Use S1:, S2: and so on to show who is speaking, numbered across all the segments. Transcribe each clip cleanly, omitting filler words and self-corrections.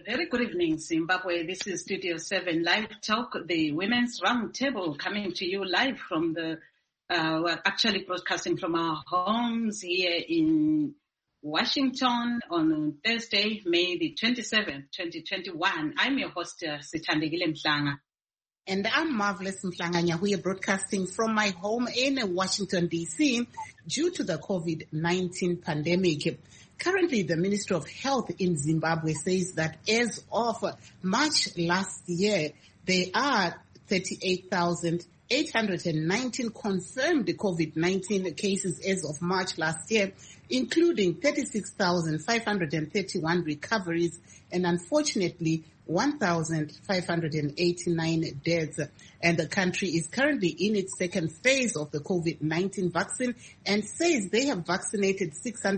S1: Very good evening, Zimbabwe. This is Studio 7 Live Talk, the Women's Roundtable, coming to you live from we're actually broadcasting from our homes here in Washington on Thursday, May the 27th, 2021. I'm your host, Sithandegile Mhlanga.
S2: And I'm Marvelous Mhlanga. We are broadcasting from my home in Washington, D.C. due to the COVID-19 pandemic. Currently, the Ministry of Health in Zimbabwe says that as of March last year, there are 38,819 confirmed COVID-19 cases as of March last year, including 36,531 recoveries and unfortunately 1,589 deaths. And the country is currently in its second phase of the COVID-19 vaccine and says they have vaccinated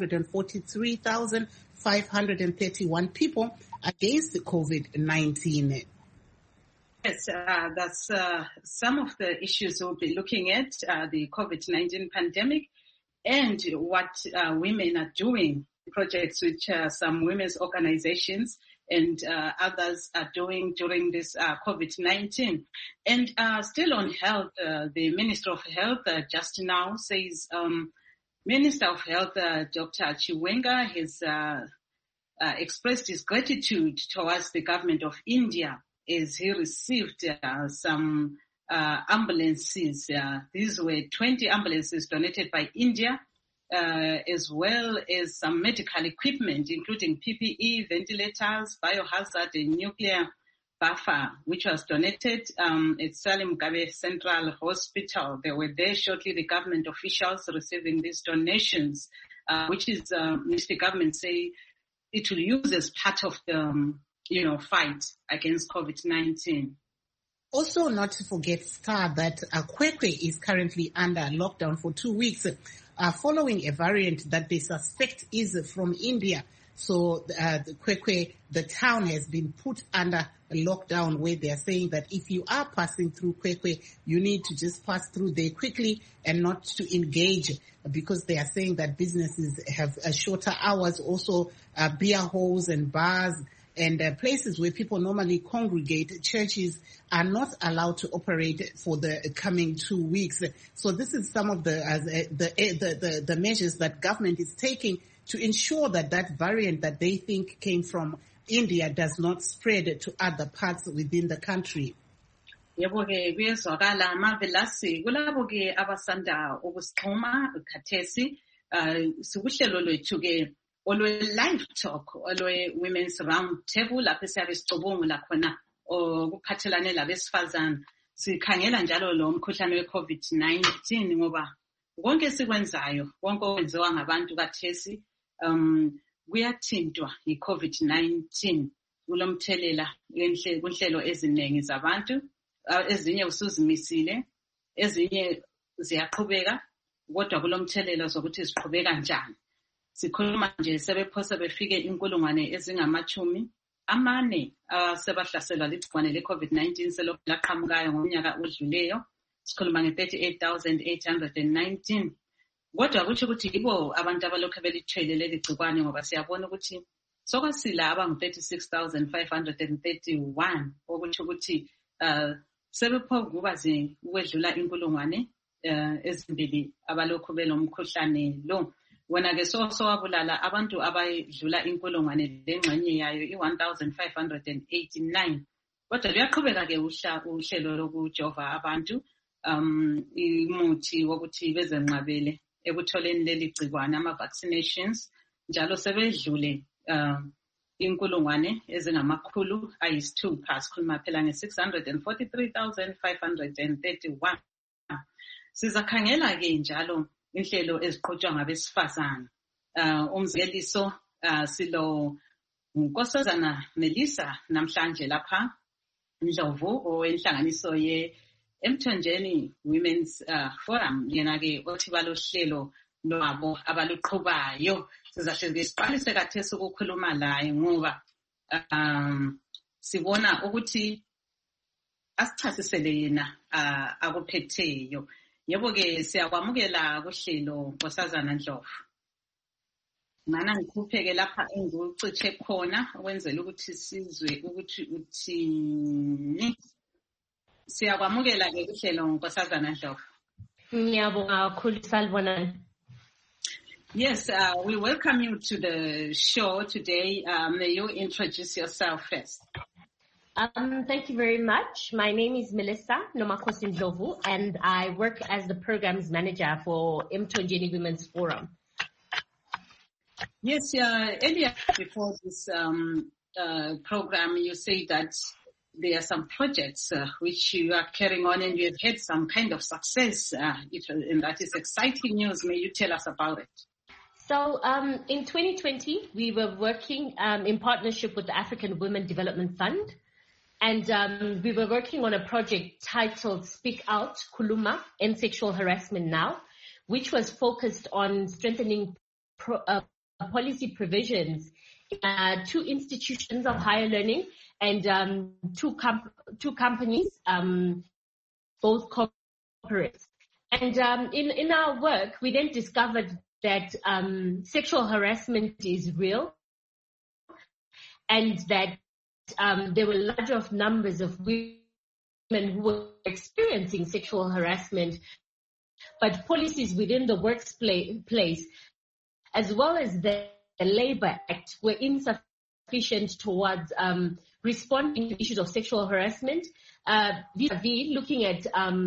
S2: 643,531 people against the COVID-19.
S1: Yes, that's some of the issues we'll be looking at, the COVID-19 pandemic and what women are doing, projects which some women's organizations and others are doing during this COVID-19. And still on health, the Minister of Health just now says, Minister of Health Dr. Chiwenga has expressed his gratitude towards the government of India as he received some ambulances. These were 20 ambulances donated by India, as well as some medical equipment, including PPE, ventilators, biohazard, and nuclear buffer, which was donated at Salim Mugabe Central Hospital. They were there shortly, the government officials receiving these donations, which is, the government say it will use as part of the, fight against COVID-19.
S2: Also, not to forget, Star, that Kwekwe is currently under lockdown for 2 weeks following a variant that they suspect is from India. So Kwekwe, the town, has been put under a lockdown where they are saying that if you are passing through Kwekwe, you need to just pass through there quickly and not to engage, because they are saying that businesses have shorter hours, also beer halls and bars and places where people normally congregate, churches, are not allowed to operate for the coming 2 weeks. So this is some of the measures that government is taking to ensure that that variant that they think came from India does not spread to other parts within the country.
S1: Yebo-ke kuyezwakala Marvelous, kulabo-ke abasanda ukusixhuma khathesi sikuhlelo lwethu-ke olwe-live talk olwe-women's round table lapho siyabe sicubungula khona okuphathelane labesifazane. Sikhangela njalo lo mkhuhlane we-COVID-19 ngoba konke esikwenzayo, konke okwenziwa ngabantu kathesi kuyathintwa yi-COVID-19. Kulomthelela kunhlelo eziningi zabantu, ezinye usuzimisile, ezinye ziyaqhubeka, kodwa kulomthelela zokuthi ziqhubeka njani. Sikhuluma nje sebephose befike 4,000 sebahlaselwa ligciwane le-COVID-19 selokhu laqhamukayo ngomnyaka odluleyo. Sikhuluma nge-38,819. Kodwa kutsho ukuthi yibo abantu abalokhu belithwele leli gciwane, ngoba siyabona ukuthi sokwasila abangu-36,531, okutsho ukuthi sebephokuba ukwedlula 1,000 ezimbili abalokhu belomkhuhlane lo. Wona-ke sowabulala abantu abayedlula 1,000 lengxenye yayo i-1,589. Kodwa luyaqhubeka-ke uhlelo lokujova abantu imuthi wokuthi bezenqabele ekutholeni leli gcikwane, ama-vaccinations, njalo sebedlule 600,000, sikhuluma phela nge-643,531. Sizakhangela-ke njalo inhlelo eziqhutshwa ngabesifazane. Umzekeliso silo uNkosazana Melissa namhlanje lapha Ndlovu owenhlanganiso ye-Emthonjeni Women's Forum, yena-ke othi balohlelo lwabo abaluqhubayo. Sizahle siqalise kathesi ukukhuluma laye ngoba sibona ukuthi asichasisele yena akuphetheyo. Yebo-ke siyakwamukela kuhlelo Nkosazana Ndlovu. Mana ngikuphe-ke lapha engikuciche khona ukwenzela ukuthi sizwe ukuthi uthini. Siyakwamukela-ke uhlelo Nkosazana Ndlovu.
S3: Ngiyabonga kakhulu salibonani.
S1: Yes, we welcome you to the show today. May you introduce yourself first.
S3: Thank you very much. My name is Melissa Nomakhosi Ndlovu, and I work as the programs manager for Mthonjeni Women's Forum.
S1: Yes, earlier before this program, you say that there are some projects which you are carrying on, and you have had some kind of success, and that is exciting news. May you tell us about it?
S3: So in 2020, we were working in partnership with the African Women Development Fund, and we were working on a project titled Speak Out, Kuluma, End Sexual Harassment Now, which was focused on strengthening policy provisions in 2 institutions of higher learning and 2 companies, both corporates. And in our work, we then discovered that sexual harassment is real, and that there were large numbers of women who were experiencing sexual harassment, but policies within the workplace, as well as the Labour Act, were insufficient towards responding to issues of sexual harassment. Vis-a-vis looking at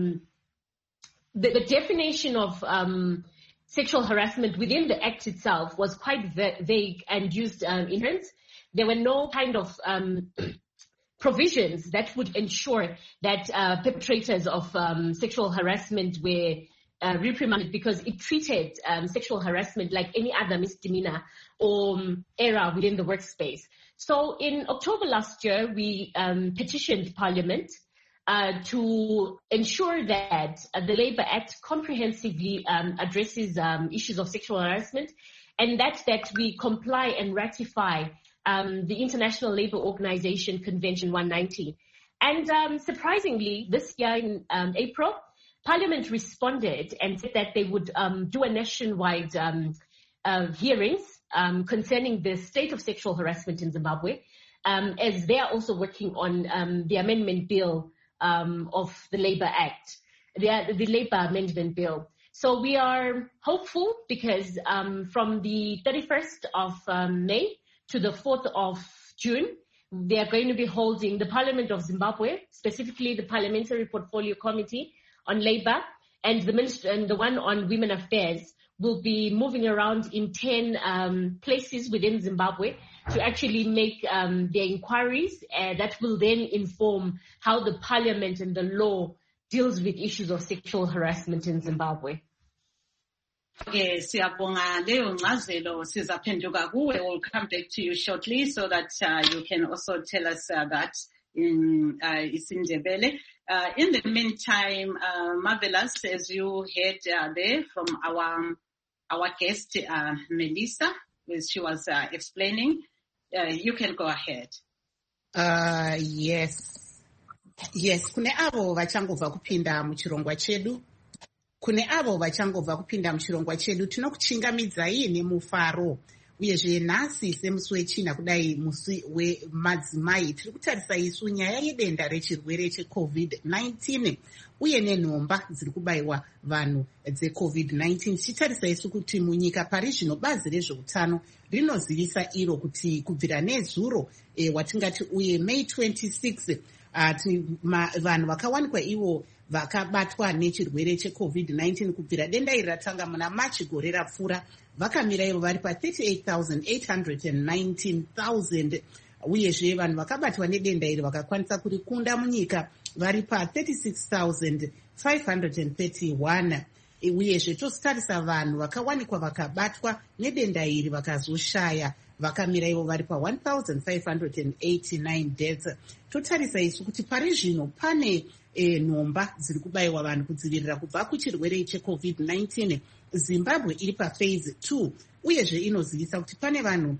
S3: the definition of sexual harassment within the Act itself was quite vague and used ignorance. There were no kind of provisions that would ensure that perpetrators of sexual harassment were reprimanded, because it treated sexual harassment like any other misdemeanor or error within the workspace. So in October last year, we petitioned Parliament to ensure that the Labour Act comprehensively addresses issues of sexual harassment, and that we comply and ratify the International Labour Organization Convention 190. And surprisingly, this year in April, Parliament responded and said that they would do a nationwide hearings concerning the state of sexual harassment in Zimbabwe, as they are also working on the amendment bill of the Labour Act, the Labour Amendment Bill. So we are hopeful because from the 31st of May to the 4th of June, they are going to be holding the Parliament of Zimbabwe, specifically the Parliamentary Portfolio Committee on Labour and the one on Women Affairs, will be moving around in 10 places within Zimbabwe to actually make their inquiries that will then inform how the parliament and the law deals with issues of sexual harassment in Zimbabwe.
S1: Okay, siyabonga leyo ngcazelo, sizaphenduka kuwe. We'll come back to you shortly so that you can also tell us that in isiNdebele. In the meantime, Marvelous, as you heard there from our guest, Melissa, as she was explaining, you can go ahead.
S2: Yes, kune avo vachangobva kupinda muchirongwa chedu. Tinokuchingamidzai nemufaro. Uyezve nhasi semusi wechina kudai musi wemadzimai tiri kutarisa isu nyaya yedenda rechirwere cheCovid-19 uye nenhomba dziri kubayiwa vanhu dzeCovid-19. Tichitarisa isu kuti munyika pari zvino bazi rezveutano rinozivisa iro kuti kubvira nezuro watingati uye May 26 vanhu vakawanikwa ivo vakabatwa nechirwere cheCovid-19 kubvira denda iri ratanga muna Machi gore rapfuura vakamira ivo vari pa38,819,000 uyezve vanhu vakabatwa nedenda iri vakakwanisa kurikunda munyika vari pa36,531 uyezve tositarisa vanhu vakawanikwa vakabatwa nedenda iri vakazoshaya vakamira ivo vari pa1,589 deaths. Totarisa isu kuti pari zvino pane nhomba dziri kubayiwa vanhu kudzivirira kubva kuchirwere cheCovid-19. Zimbabwe iri paphase 2 uyezve inozivisa kuti pane vanhu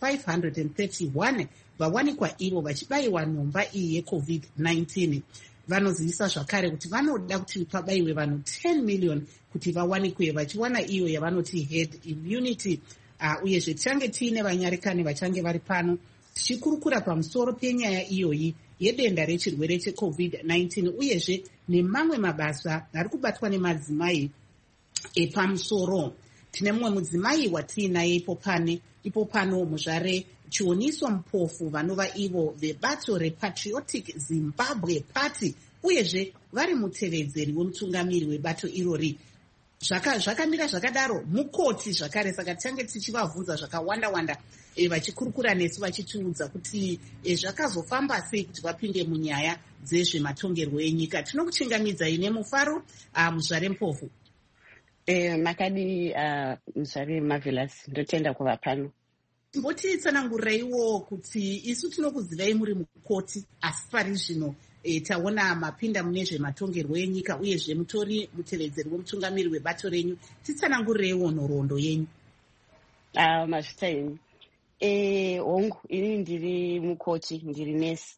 S2: 643,531 vawanikwa ivo vachibayiwa nhomba iyi yeCovid-19. vanozivisa zvakare kuti vanoda kuti pabayiwe vanhu 10 million kuti vawanikwe vachiwana iyo yavanoti herd immunity. Uyezve tichange tiine vanyarekani vachange vari pano tichikurukura pamusoro penyaya iyoyi yedenda rechirwere cheCovid-19 uyezve nemamwe mabasa ari kubatwa nemadzimai epamusoro. Tine mumwe mudzimai watiinaye ipo pano muzvare Chioniso Mupofu vanova ivo vebato rePatriotic Zimbabwe Party uyezve vari mutevedzeri wemutungamiri webato irori. Zvakamira zvakadaro mukoti zvakare, saka tichange tichivabvunza zvakawanda vachikurukura nesu vachitiudza kuti zvakazofamba sei kuti vapinde munyaya dzezvematongerwo enyika. Tinokuchingamidzai nemufaro muzvare Mupofu.
S4: Makadi muzvare Marvelous, ndotenda kuva pano.
S2: Mbotitsanangurireiwo kuti isu tinokuzivai muri mukoti, asi pari zvino taona mapinda mune zvematongerwo enyika uyezve mutori mutevedzeri wemutungamiri webato renyu. Titsanangurireiwo nhoroondo yenyu.
S4: Mazvita henyu. Hongu, ini ndiri mukoti, ndiri nesi.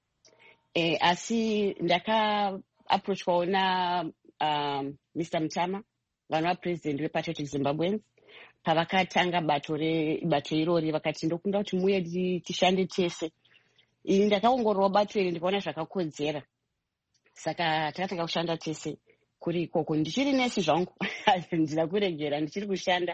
S4: Asi ndaka-approachwawo Mr. Mutama, vanova president wePatriotic Zimbabweans, pavakatanga bato irori vakati ndokunda kuti muye tishande tese. Ini ndakaongororawo bato iri ndikaona zvakakodzera, saka takatanga kushanda tese kuri ikoko. Ndichiri nesi zvangu handina kuregera, ndichiri kushanda,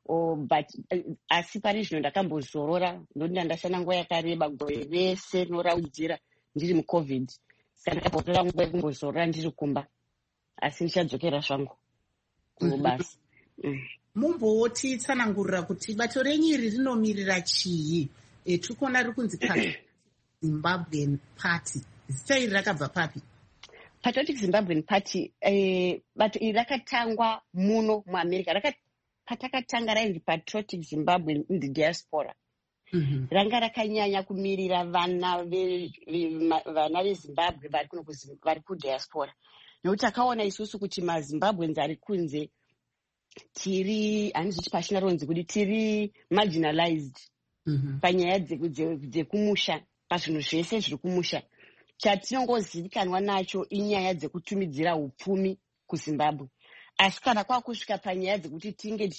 S4: asi pari zvino ndakambozorora ndokuti ndashanda nguva yakareba gore rese noraudzira ndiri muCovid, saka ndakapotora nguva yekumbozorora ndiri kumba, asi ndichadzokera zvangu kubasa.
S2: Mumbotitsanangurira kuti bato renyu iri rinomirira chii? Tikuona riri kunzi Zimbabwean Party. Zita iri rakabva papi?
S4: Patriotic Zimbabwean Party bato iri rakatangwa muno muAmerica. Patakatanga rainzi Patriotic Zimbabwean in the Diaspora. Ranga rakanyanya kumirira vana veZimbabwe vari kudiaspora. Nokuti takaona isusu kuti maZimbabweans ari kunze tiri, handizichi pachina ronzi kuti tiri marginalized panyaya dzekumusha, pazvinhu zvese zviri kumusha. Chatinongozivikanwa nacho inyaya dzekutumidzira upfumi kuZimbabwe. Asi kana kwakusvika panyaya dzekuti tinge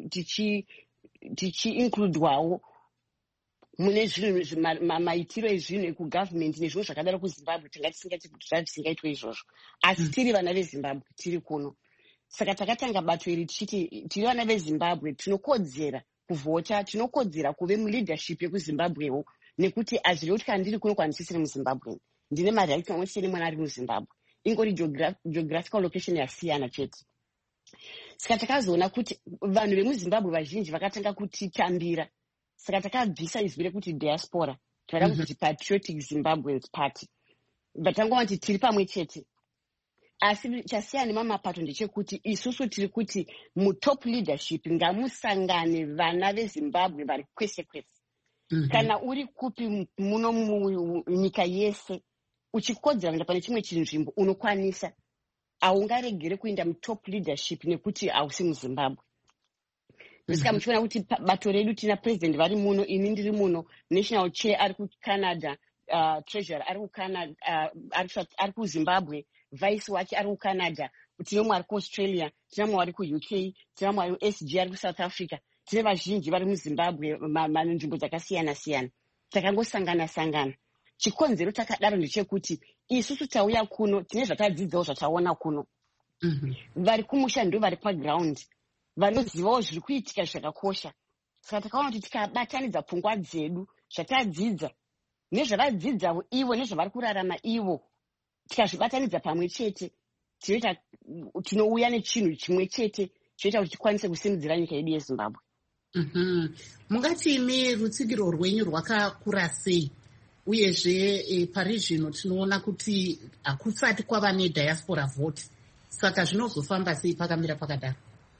S4: tichi-includwawo mune zvinhu maitiro ezvinhu ekugovernment nezvimwe zvakadaro kuZimbabwe, tanga tisingati kuti zvisingaitwe izvozvo. Asi tiri vana veZimbabwe, tiri kuno. Saka takatanga bato iri tichiti tiri vana veZimbabwe tinokodzera kuvhota, tinokodzera kuve muleadership yekuZimbabwewo, nekuti hazviri kuti kana ndiri kuno kwanisisiri muZimbabwe ndine marights mamwe chete nemwana ari muZimbabwe, ingori geographical location yasiyana chete. Saka takazoona kuti vanhu vemuZimbabwe vazhinji vakatanga kutitambira, saka takabvisa izwi rekuti diaspora, tikada kuti Patriotic Zimbabweans Party. Vatangova kuti tiri pamwe chete. Asi chasiyana nemamapato ndechekuti isusu tiri kuti mutop leadership ngamusangane vana veZimbabwe vari kwese kwese. Kana uri kupi muno munyika yese uchikodzera kuenda pane chimwe chinzvimbo unokwanisa, haungaregere kuenda mutop leadership nekuti hausi muZimbabwe. Saka muchiona kuti bato redu tina president vari muno, ini ndiri muno, national chair ari kuCanada, treasurer ari kuCanada, ari kuZimbabwe, vice wake ari kuCanada, tine mumwe ari kuAustralia, tine mumwe ari kuUK, tine mumwe ari kuSG ari kuSouth Africa, tine vazhinji vari muZimbabwe manzvimbo dzakasiyana-siyana. Takangosangana-sangana. Chikonzero takadaro ndechekuti isusu tauya kuno tine zvatadzidzawo zvataona kuno. Vari kumusha ndo vari paground, vanozivawo zviri kuitika zvakakosha. Saka takaona kuti tikabatanidza pfungwa dzedu, zvatadzidza nezvavadzidza ivo nezvavari kurarama ivo, tikazvibatanidza pamwe chete, tinouya nechinhu chimwe chete choita kuti tikwanise kusimudzira nyika yedu yeZimbabwe.
S2: Mungati imi rutsigiro rwenyu rwakakura sei? Uyezve pari zvino tinoona kuti hakusati kwava nediaspora vote, saka zvinozofamba sei pakamira pakadaro?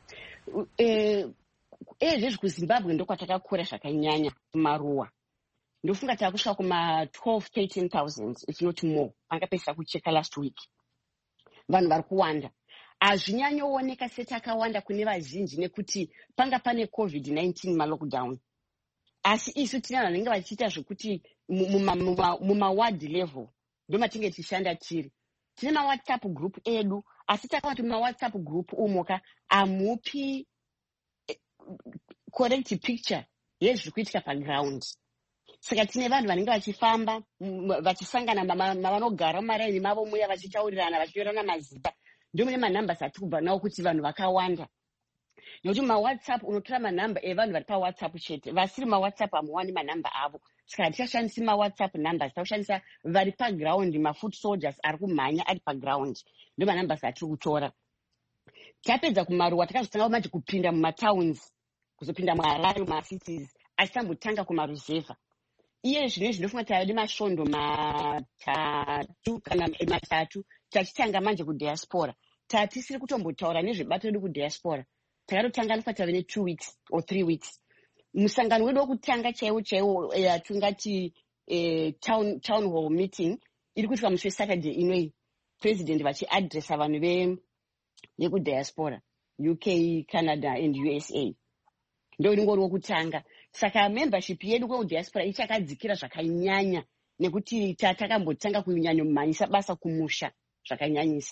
S4: Zvezvi kuZimbabwe ndokwatakakura zvakanyanya maruwa. Ndofunga takusvika kuma-12,000-13,000 if not more. Pangapesa kucheka last week. Vanhu vari kuwanda. Hazvinyanyooneka setakawanda kune vazhinji nekuti panga pane COVID-19 malockdown. Asi isu tina vanhu vanenge vachiita zvekuti mumaward level ndomatinge tichishanda tiri. tine ma-WhatsApp group edu asi takaona kuti ma-WhatsApp group umoka amupi correct picture yezviri kuitika paground. Saka tine vanhu vanenge vachifamba vachisangana mavanogara mumaraini mavo muya vachitaurirana vachionana mazita. Ndio mune manambers ati kubva nawo kuti vanhu vakawanda. Nokuti ma-WhatsApp unotora manamba evanhu vari pa-WhatsApp chete. Vasiri ma-WhatsApp hamuwani manamba avo. Saka hatichishandisi ma-WhatsApp numbers, takushandisa vari paground, ma-foot soldiers ari kumhanya ari paground. Ndio manambers atiri kutora. Tapedza kumaruwa takazotanga manje kupinda mumatowns, kuzopinda muHarare, mumacities, asi tambotanga kumaruzevha. Iye zvino zvinofunga kuti ade masvondo matatu kana matatu tachitanga manje kudiaspora. Tatisiri kutombotaura nezvebato redu kudiaspora. Takatotanga nofata vene 2 weeks or 3 weeks. Musangano wedu wokutanga chaiwo tingati town hall meeting iri kuitika musi weSaturday inoi. President vachiadresa vanhu vekudiaspora, UK, Canada and USA. Ndio ingori wokutanga. Saka membership yedu kwediaspora ichakadzikira zvakanyanya nekuti takambotanga kunyanya mumanyisa basa kumusha zvakanyanyisa.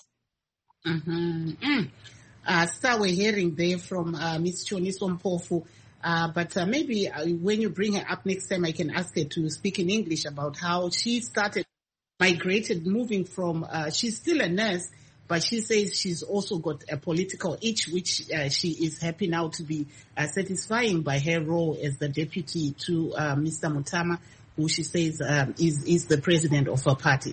S2: So we're hearing there from Ms. Choniso Mpofu. But maybe when you bring her up next time, I can ask her to speak in English about how she migrated, moving from, she's still a nurse, but she says she's also got a political itch, which she is happy now to be satisfying by her role as the deputy to Mr. Mutama, who she says is the president of her party.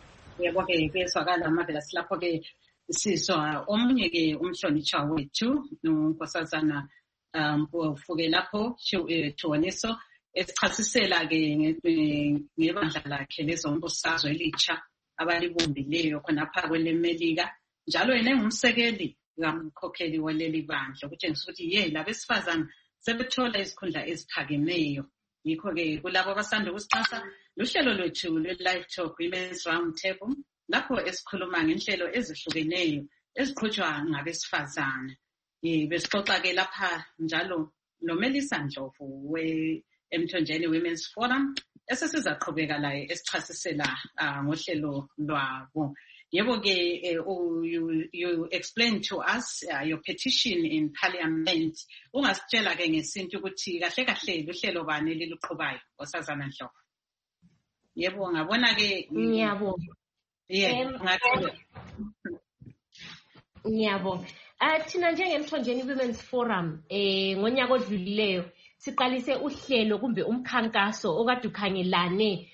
S1: Sizwa omunye ke umhlonishwa wethu unkosazana mpofuke lapho Choniso esichasisela ke ngebandla lakhe lezombusazwe elitsha abalibumbileyo khonapha kwelemelika njalo yena engumsekeli kamkhokheli waleli bandla ukutshengisa ukuthi labesifazana sebethola izikhundla eziphakemeyo. Yikho ke kulabo abasanda ukusixhasa luhlelo lwethu lwe-Live Talk Women's Round Table lapho esikhuluma ngenhlelo ezihlukeneyo eziqhutshwa ngabesifazana. Besixoxa ke lapha njalo noMelisa Ndlovu we-Emthonjeni Women's Forum esesizaqhubeka laye esichasisela ngohlelo lwabo. Yebo ke you explained to us your petition in Parliament. Ungasitshela ke ngesinto ukuthi kahle kahle luhlelo bani liluqhubayo osazana Ndlovu? Yebo ngabona ke
S3: ngiyabo. Ngiyabo. Thina njengeMthonjeni Women's Forum ngonyaka odlulileyo siqalise uhlelo kumbe umkhankaso okade ukhangelane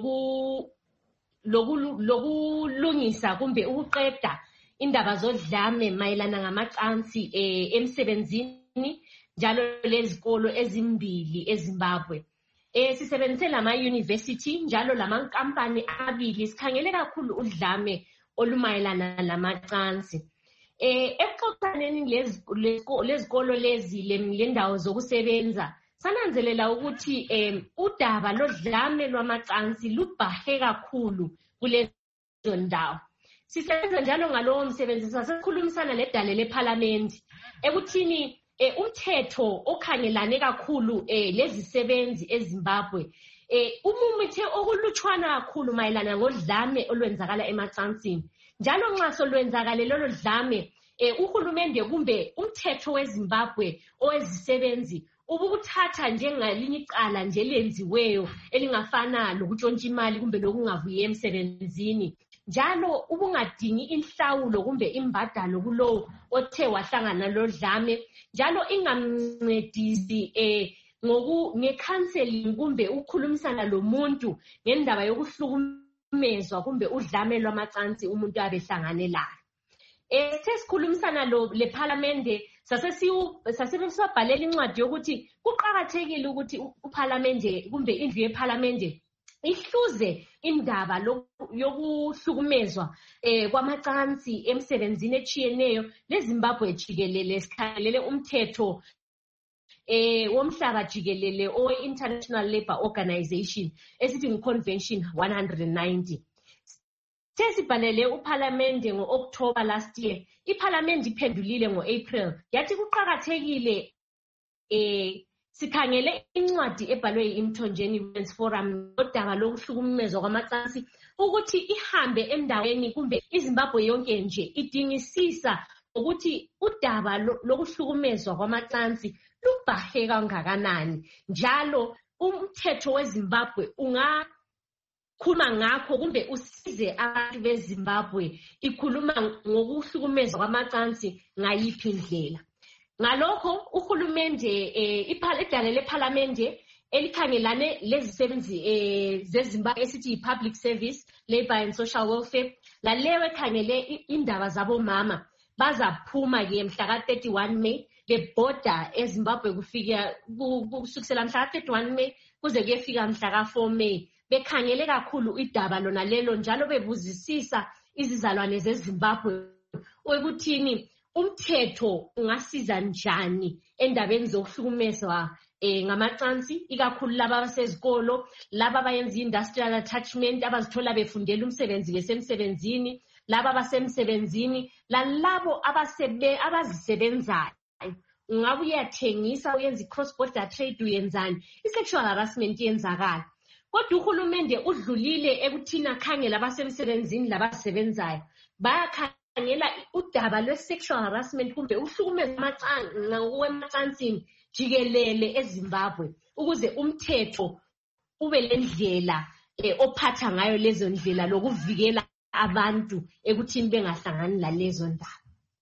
S3: lokulungisa kumbe ukuqeda indaba zodlame mayelana ngamacansi emsebenzini njalo lezikolo ezimbili eZimbabwe. Sisebenzise lama university njalo lama company abili sikhangele kakhulu udlame olumayelana lamacansi. Exoxaneni lezikolo lezi lendawo zokusebenza sananzelela ukuthi udaba lodlame lwamacansi lubhahe kakhulu kulezo ndawo. Sisebenza njalo ngalowo msebenzi sasikhulumisana nedale leParliament ekuthini umthetho okhangelane kakhulu lezisebenzi eZimbabwe umumithe okulutshwana kakhulu mayelana ngodlame olwenzakala emacansini. Njalo nxa solwenzakale lolo dlame uhulumende kumbe umthetho weZimbabwe owezisebenzi ubukuthatha njengelinye icala nje lenziweyo elingafana lokutshontsha imali kumbe lokungavuyi emsebenzini. Njalo ubungadingi inhlawulo kumbe imbadalo kulowo othe wahlangana lodlame. Njalo ingamncedisi ngecounseling kumbe ukukhulumisana lomuntu ngendaba yokuhlukumezwa kumbe udlame lwamacansi umuntu abehlangane layo. Sesikhulumisana leParliament sasebesibhalela incwadi yokuthi kuqhakathekile ukuthi uParliament kumbe indlu yeParliament ihluze indaba yokuhlukumezwa kwamacansi emsebenzini echiyeneyo leZimbabwe jikelele. Sikhalele umthetho womhlaba jikelele owe-International Labour Organization esithi ngu-Convention 190. Sesibhalele uParliament ngo-October last year. iParliament iphendulile ngo-April yathi kuqhakathekile sikhangele incwadi ebhalwe iMthonjeni Women's Forum nodaba lokuhlukumezwa kwamacansi ukuthi ihambe endaweni kumbe iZimbabwe yonke nje idingisisa ukuthi udaba lokuhlukumezwa kwamacansi lubahe kangakanani, njalo umthetho weZimbabwe ungakhuluma ngakho kumbe usize abantu beZimbabwe ikhuluma ngokuhlukumezwa kwamacansi ngayiphi indlela. Ngalokho uhulumende idale lePhalamende elikhangelane lezisebenzi zeZimbabwe esithi Public Service, Labor and Social Welfare, lalewe ekhangele indaba zabomama bazaphuma ke mhla ka-31 May bebhoda eZimbabwe kusukisela mhla ka-31 May kuze kuyefika mhla ka-4 May bekhangele kakhulu idaba lona lelo, njalo bebuzisisa izizalwane zeZimbabwe ukuthini umthetho ungasiza njani endabeni zokuhlukumezwa ngamacansi, ikakhulu laba abasezikolo, laba abayenza industrial attachment abazithola befundela umsebenzi besemsebenzini, laba abasemsebenzini, lalabo abazisebenzayo. Ungabe uyathengisa, uyenza cross border trade, uyenzani, i-sexual harassment yenzakala. Kodwa uhulumende udlulile ekuthina khangela abasemsebenzini labasebenzayo, bayakhangela udaba lwe-sexual harassment kumbe uhlukumeza kwemacansini jikelele eZimbabwe, ukuze umthetho ube lendlela ophatha ngayo lezo ndlela lokuvikela abantu ekuthini bengahlangani lalezo ndaba.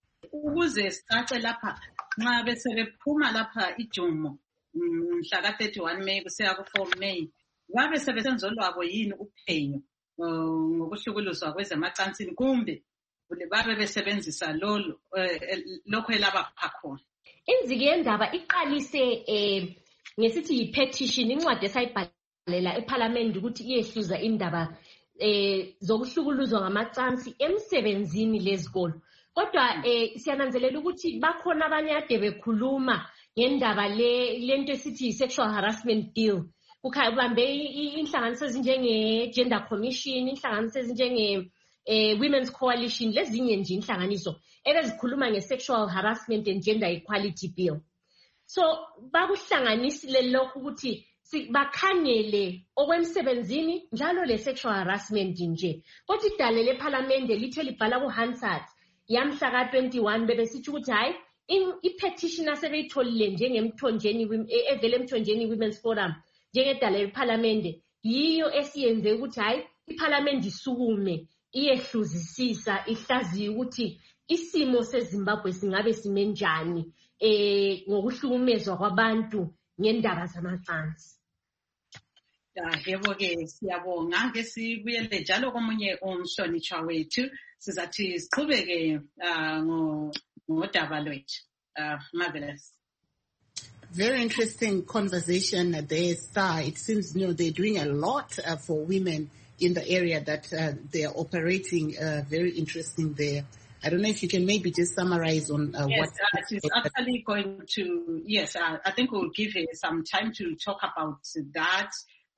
S1: Ukuze sicace lapha nxa besebephuma lapha ijumo mhla ka-31 May kusiya ku-4 May, babe sebesenzo lwabo yini uphenyo ngokuhlukuluzwa kwezemacansini kumbe babe besebenzisa lokho elabapha khona?
S3: Inziki yendaba iqalise ngesithi yi-petition, incwadi esayibhalela ePhalamende ukuthi iyehluza indaba zokuhlukuluzwa ngamacansi emsebenzini lezikolo. Kodwa siyananzelela ukuthi bakhona abanye ade bekhuluma ngendaba lento esithi sexual harassment bill. Kubambe inhlanganiso ezinjenge-Gender Commission, inhlanganiso ezinjenge Women's Coalition, lezinye nje inhlanganiso ebezikhuluma nge-sexual harassment and gender equality bill. So bakuhlanganisile lokhu ukuthi bakhangele okwemsebenzini njalo le-sexual harassment nje. Kodwa idale lePhalamende lithe libhala ku-Hansard yamhla ka-21 bebesithi ukuthi hayi i-petition asebeyitholile evele eMthonjeni Women's Forum njengedale lePhalamende yiyo esiyenze ukuthi hayi iPhalamende isukume iyehluzisisa ihlaziye ukuthi isimo seZimbabwe singabe sime njani ngokuhlukumezwa kwabantu ngendaba zamacansi.
S1: Yebo-ke siyabonga ke sibuyele njalo komunye umhlonitshwa wethu sizathi siqhubeke ngodaba lwethu. Marvelous.
S2: Very interesting conversation there, Star. It seems, they're doing a lot for women in the area that they are operating. Very interesting there. I don't know if you can maybe just summarize on
S1: what... Yes, she's actually going to... Yes, I think we'll give her some time to talk about that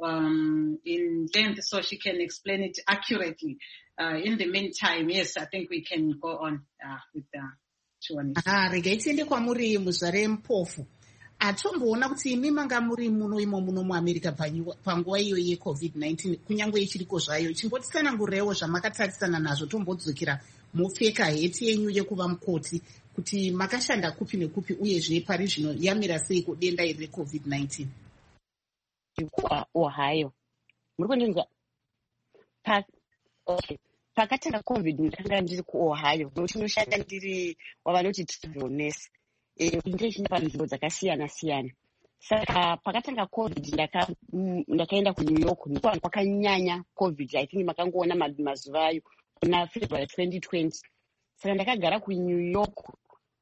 S1: in length so she can explain it accurately. In the meantime, yes, I think we can go on with the...
S2: regaitende kwamuri muzvare mpofu atomboona kuti imi manga muri muno muamerica panguva iyo yeCovid-19 kunyange ichiriko zvayo, chimbotitsanangurewo zvamakatarisana nazvo tombodzokera mopfeka heti yenyu yekuva mukoti kuti makashanda kupi nekupi uyezve pari zvino yamira seiko denda iri reCovid-19?
S4: Ohio muri kundinzwa? Okay. Pakatanga COVID ndakanga ndiri kuOhio nokuti ndinoshanda ndiri wavanoti travel nurse ndinoshanda panzvimbo dzakasiyana siyana. Saka pakatanga COVID ndakaenda kuNew York, ndiko kwakanyanya COVID. I think makangoona mazuva ayo kuna February 2020. Saka ndakagara kuNew York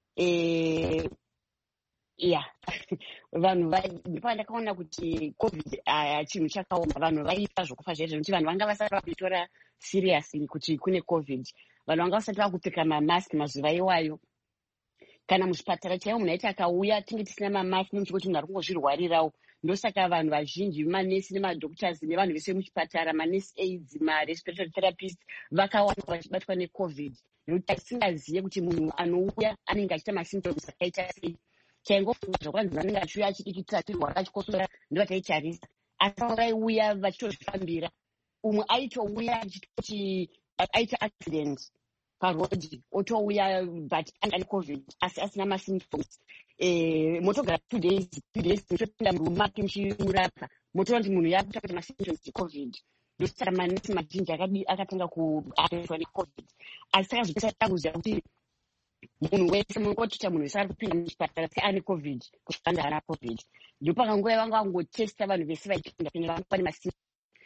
S4: vanhu ndipo ndakaona kuti COVID chinhu chakaoma, vanhu vaifa zvokufa zvaizvo nokuti vanhu vanga vasati vakuitora seriously kuti kune COVID. Vanhu vanga vasati vakupfeka mamask mazuva iwayo. Kana muzvipatara chaivo munhu aiti akauya tinge tisina mamask nokuti munhu ari kungozvirwarirawo. Ndosaka vanhu vazhinji manesi nemadoctors nevanhu vese muchipatara, manesi aids, marespiratory therapist vakawanda vachibatwa neCovid nokuti tisingazive kuti munhu anouya anenge achiita masymptoms akaita sei. chaingofunga kwanzi vanenge achiuya achidikitira tiri wakachikosora ndo vataitarisa asi vaiuya vachitozvifambira umwe aitouya achitoti aita accident parodi otouya but ane covid asi asina masymptoms motogara 2 days motopinda murume make muchimurapa motoona kuti munhu yakuita kuti masymptoms ecovid ndosaka manesi mazhinji akatanga kuafectwa necovid asi saka zvipesa takuziva kuti munhu wese munongotita munhu wese ari kupinda muchipatara seane covid kusvika haana covid ndopakanguva vanga vangotesta vanhu vese vaipindapinda vanga pane masymptoms.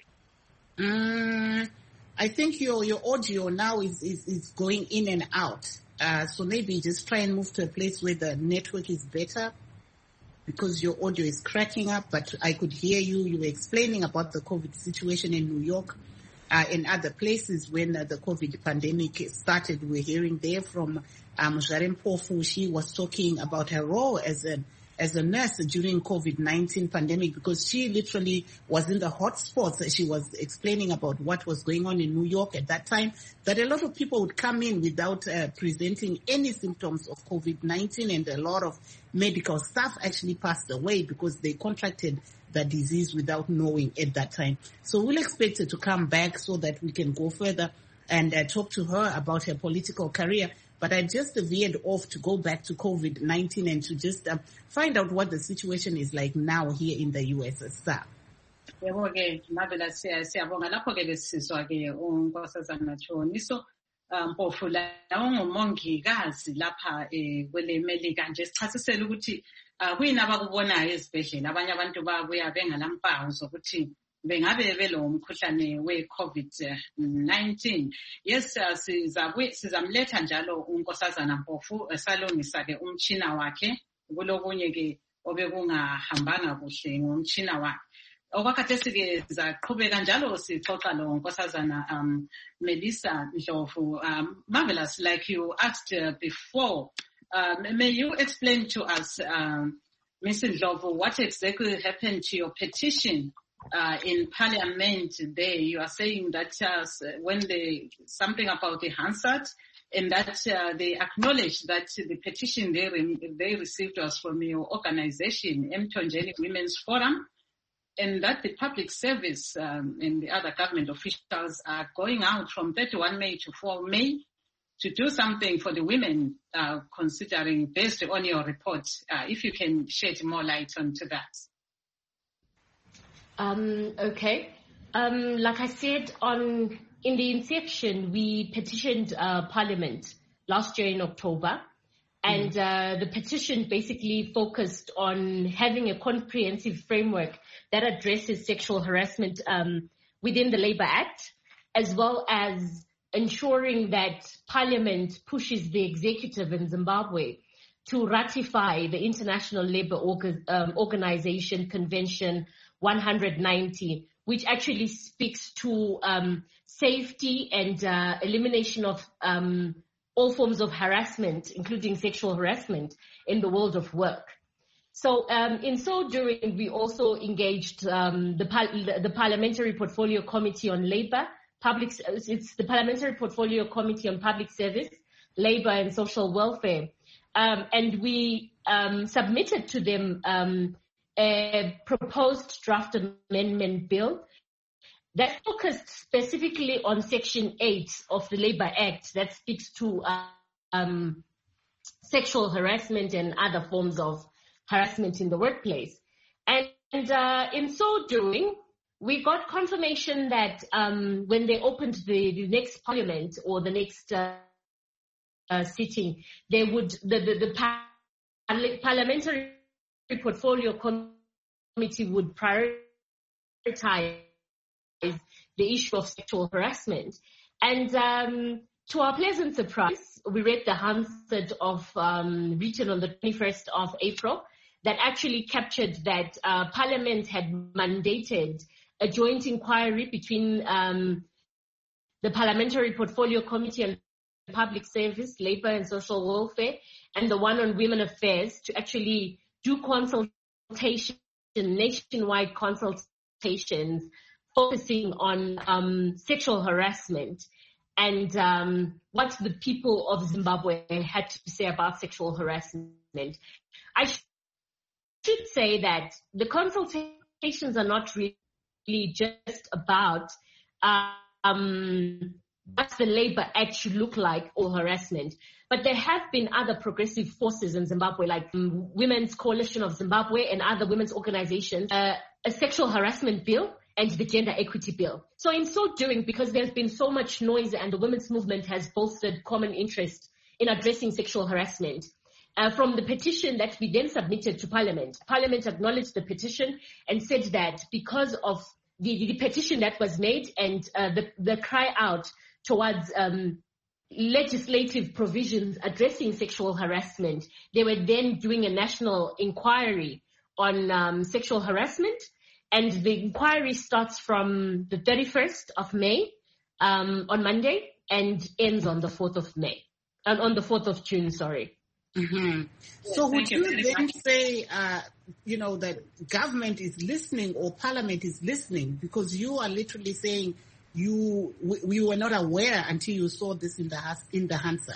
S2: I think your audio now is going in and out. So maybe just try and move to a place where the network is better, because your audio is cracking up, but I could hear you. You were explaining about the COVID situation in New York and other places when the COVID pandemic started. We're hearing there from Jaren Pofu. She was talking about her role as a nurse during COVID-19 pandemic, because she literally was in the hot spots. She was explaining about what was going on in New York at that time, that a lot of people would come in without presenting any symptoms of COVID-19, and a lot of medical staff actually passed away because they contracted the disease without knowing at that time. So we'll expect her to come back so that we can go further and talk to her about her political career. But I just veered off to go back to COVID-19 and to just find out what the situation is like now here in the USSR.
S1: Yebo-ke Mabela siyabonga lapho-ke besizwa-ke unkosazana Choniso Mpofu la ungumongikazi lapha kwele Melika nje sichasisela ukuthi kuyini abakubonayo ezibhedlela abanye abantu babuya bengalampawu zokuthi bengabe belo umkhuhlane we-COVID-19. Yes, sizamletha njalo unkosazana Mpofu salungisa ke umtshina wakhe kulokunye ke obekungahambanga kuhle ngomtshina wakhe. Okwakhathesi ke zaqhubeka njalo sixoxa lo nkosazana Melissa Ndlovu. Marvelous, like you asked before, may you explain to us, Ms. Ndlovu, what exactly happened to your petition in Parliament there? You are saying that when something about the Hansard, and that they acknowledge that the petition they received was from your organization, Mtonjeni Women's Forum, and that the public service and the other government officials are going out from 31 May to 4 May to do something for the women, considering based on your report. If you can shed more light onto that.
S3: Okay. Like I said, in the inception, we petitioned Parliament last year in October, and the petition basically focused on having a comprehensive framework that addresses sexual harassment within the Labour Act, as well as ensuring that Parliament pushes the executive in Zimbabwe to ratify the International Labour Organization Convention 190, which actually speaks to safety and elimination of all forms of harassment, including sexual harassment, in the world of work. So in so doing, we also engaged the Parliamentary Portfolio Committee on Labour, it's the Parliamentary Portfolio Committee on Public Service, Labour and Social Welfare. And we submitted to them a proposed draft amendment bill that focused specifically on Section 8 of the Labour Act that speaks to sexual harassment and other forms of harassment in the workplace. And in so doing, we got confirmation that when they opened the next parliament or the next sitting, they would the Parliamentary Portfolio Committee would prioritize the issue of sexual harassment. And to our pleasant surprise, we read the Hansard written on the 21st of April that actually captured that Parliament had mandated a joint inquiry between the Parliamentary Portfolio Committee on Public Service, Labour and Social Welfare, and the one on Women Affairs to actually do consultation, nationwide consultations, focusing on sexual harassment and what the people of Zimbabwe had to say about sexual harassment. I should say that the consultations are not really just about what the Labour Act should look like or harassment. But there have been other progressive forces in Zimbabwe, like Women's Coalition of Zimbabwe and other women's organizations, a sexual harassment bill and the gender equity bill. So in so doing, because there's been so much noise and the women's movement has bolstered common interest in addressing sexual harassment, from the petition that we then submitted to Parliament, Parliament acknowledged the petition and said that because of the petition that was made and the cry out towards legislative provisions addressing sexual harassment, they were then doing a national inquiry on sexual harassment. And the inquiry starts from the 31st of May on Monday and ends on the 4th of May, on the 4th of June, sorry.
S2: Mm-hmm. So would you then say, that government is listening or Parliament is listening? Because you are literally saying we were not aware until you saw this in the Hansard.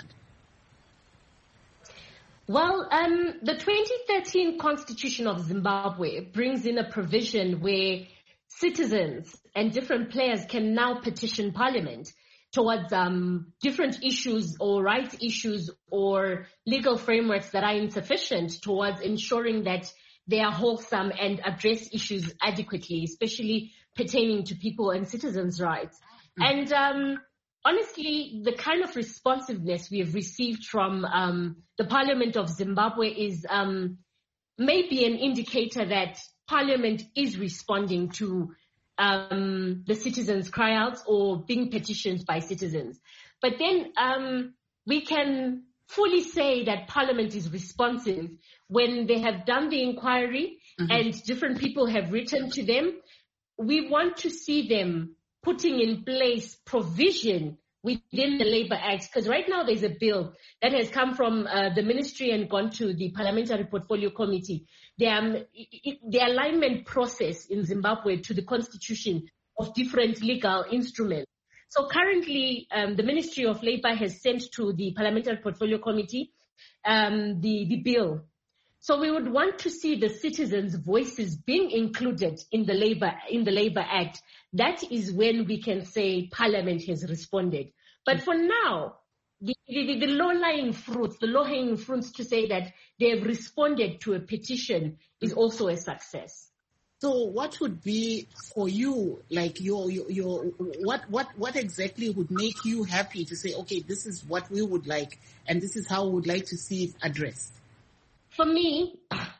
S3: Well, the 2013 Constitution of Zimbabwe brings in a provision where citizens and different players can now petition Parliament towards different issues or rights issues or legal frameworks that are insufficient towards ensuring that they are wholesome and address issues adequately, especially pertaining to people and citizens' rights. Mm. And honestly, the kind of responsiveness we have received from the Parliament of Zimbabwe is maybe an indicator that Parliament is responding to the citizens' cry-outs or being petitioned by citizens. But then we can fully say that Parliament is responsive when they have done the inquiry and different people have written to them. We want to see them putting in place provision within the Labour Act, because right now there's a bill that has come from the ministry and gone to the Parliamentary Portfolio Committee. The alignment process in Zimbabwe to the constitution of different legal instruments. So currently, the Ministry of Labour has sent to the Parliamentary Portfolio Committee the bill. So we would want to see the citizens' voices being included in the Labour Act. That is when we can say Parliament has responded. But for now, the low-lying fruits, the low-hanging fruits to say that they have responded to a petition is also a success.
S2: So what would be for you, like what exactly would make you happy to say, okay, this is what we would like and this is how we would like to see it addressed?
S3: For me,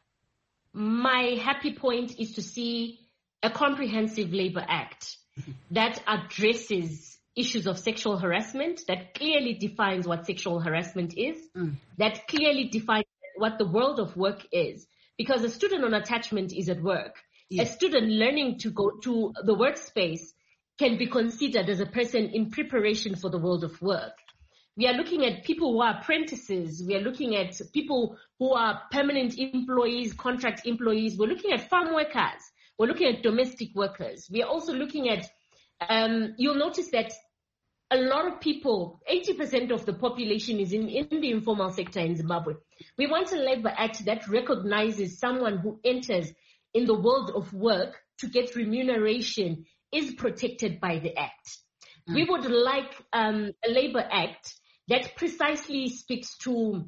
S3: my happy point is to see a comprehensive Labour Act that addresses issues of sexual harassment, that clearly defines what sexual harassment is, that clearly defines what the world of work is. Because a student on attachment is at work. Yes. A student learning to go to the workspace can be considered as a person in preparation for the world of work. We are looking at people who are apprentices. We are looking at people who are permanent employees, contract employees. We're looking at farm workers. We're looking at domestic workers. We are also looking at, you'll notice that a lot of people, 80% of the population is in the informal sector in Zimbabwe. We want a Labour Act that recognizes someone who enters in the world of work to get remuneration is protected by the Act. We would like a Labour Act that precisely speaks to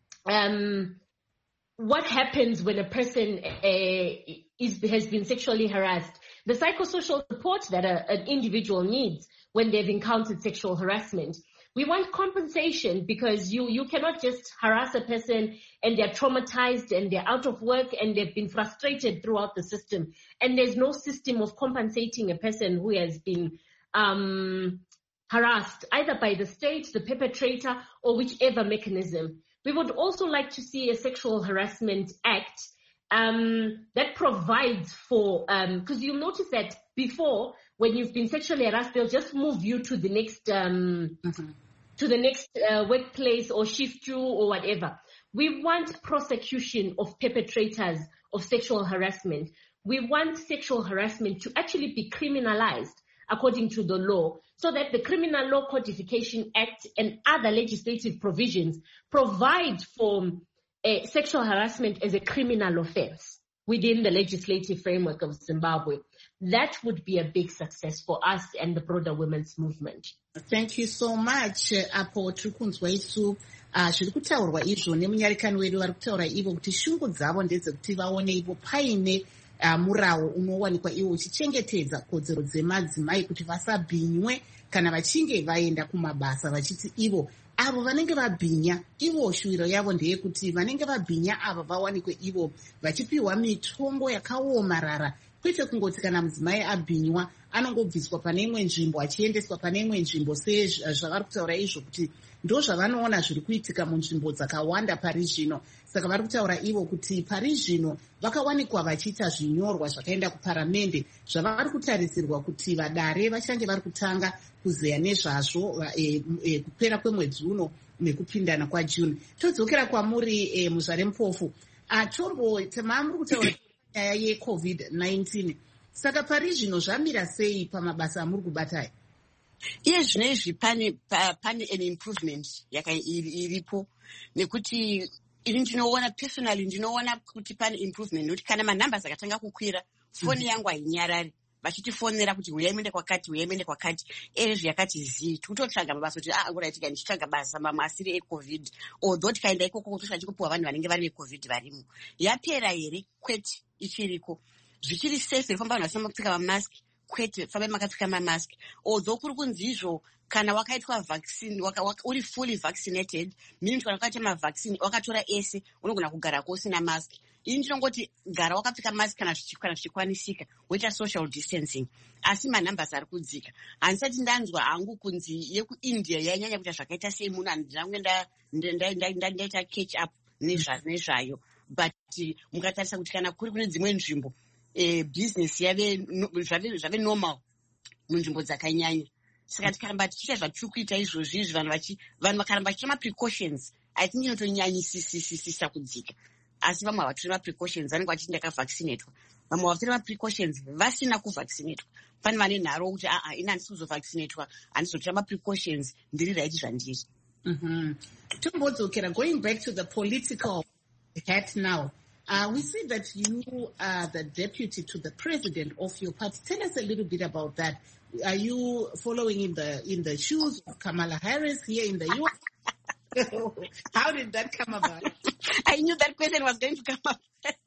S3: what happens when a person has been sexually harassed, the psychosocial support that an individual needs when they've encountered sexual harassment. We want compensation because you cannot just harass a person and they're traumatized and they're out of work and they've been frustrated throughout the system. And there's no system of compensating a person who has been harassed either by the state, the perpetrator, or whichever mechanism. We would also like to see a sexual harassment act that provides for, because you'll notice that before, when you've been sexually harassed, they'll just move you to the next workplace or shift you or whatever. We want prosecution of perpetrators of sexual harassment. We want sexual harassment to actually be criminalized according to the law, so that the Criminal Law Codification Act and other legislative provisions provide for sexual harassment as a criminal offense. within the legislative framework of Zimbabwe, that would be a big success for us and the broader women's movement.
S2: Thank you so much. Apo tirikunzwa isu zviri kutaurwa izvo nemunyarikani wedu vari kutaura ivo kuti shungu dzavo ndedzekuti vaone ivo paine murawo unowanikwa iwo uchichengetedza kodzero dzemadzimai kuti vasabhinywe kana vachinge vaenda kumabasa, vachiti ivo avo vanenge vabhinya, ivo shuwiro yavo ndeyekuti vanenge vabhinya ava vawanikwe ivo vachipiwa mitombo yakaomarara, kwete kungoti kana mudzimai abhinywa anongobviswa pane imwe nzvimbo achiendeswa pane imwe nzvimbo sezvavari kutaura izvo kuti ndo zvavanoona zviri kuitika munzvimbo dzakawanda pari zvino. Saka vari kutaura ivo kuti pari zvino vakawanikwa vachiita zvinyorwa zvakaenda kuparamende zvavari kutarisirwa kuti vadare vachange vari kutanga kuzeya nezvazvo kupera kwemwedzi uno nekupindana kwaJune. Todzokera kwamuri muzvare mupofu, mamuri kutaura nyaya yeCovid-19. Saka pari zvino zvamira sei pamabasa amuri kubata?
S4: Iye zvinezvi pane an improvement iripo, nekuti ini ndinoona personally, ndinoona kuti pane improvement, nekuti kana manumbers akatanga kukwira foni yangu hainyarari vachitifonera kuti uyai muende kwakati, uyai muende kwakati, ezvi yakati zii kutotsvaga mabasa kuti uraitika ndichitsvaga basa mamwe asiri ecovid, although tikaenda ikoko kutosva chikupuwa vanhu vanenge vari vecovid varimo. Yapera here? Kwete, ichiriko. Zvichiri safe famba vanhu vasina kupfeka mamaski? Kwete, famba makapfeka mamaski. Although kuri kunzi izvo kana wakaitwa vaccine uri fully vaccinated, meaning kana wakaita mavaccine wakatora ese unogona kugara kusina maski. Ini ndinongoti gara wakapfeka mask kana zvichikwanisika, woita social distancing. Asi manumbers ari kudzika. Handisati ndanzwa hangu kunzi yekuIndia yanyanya kuita zvakaita sei munhu handinange ndaita catch up nezvayo. But mukatarisa kuti kana kuri kune dzimwe nzvimbo business zvave normal munzvimbo dzakanyanya. Saka tikaramba tichiita zvatiri kuita izvozvi vanhu vakaramba vachiita maprecautions, I think inotonyanyisisisa kudzika. Asi vamwe havatori maprecautions, vanenge vachiti ndakavaccinatwa. Vamwe havatori maprecautions vasina kuvaccinatwa. Pane vane nharo kuti ini handisi kuzovaccinatwa, handizotora maprecautions, ndiri right zvandiri.
S2: Tombodzokera, going back to the political hat now. We see that you are the deputy to the president of your party. Tell us a little bit about that. Are you following in the shoes of Kamala Harris here in the US? How did that come about?
S4: I knew that question was going to come up.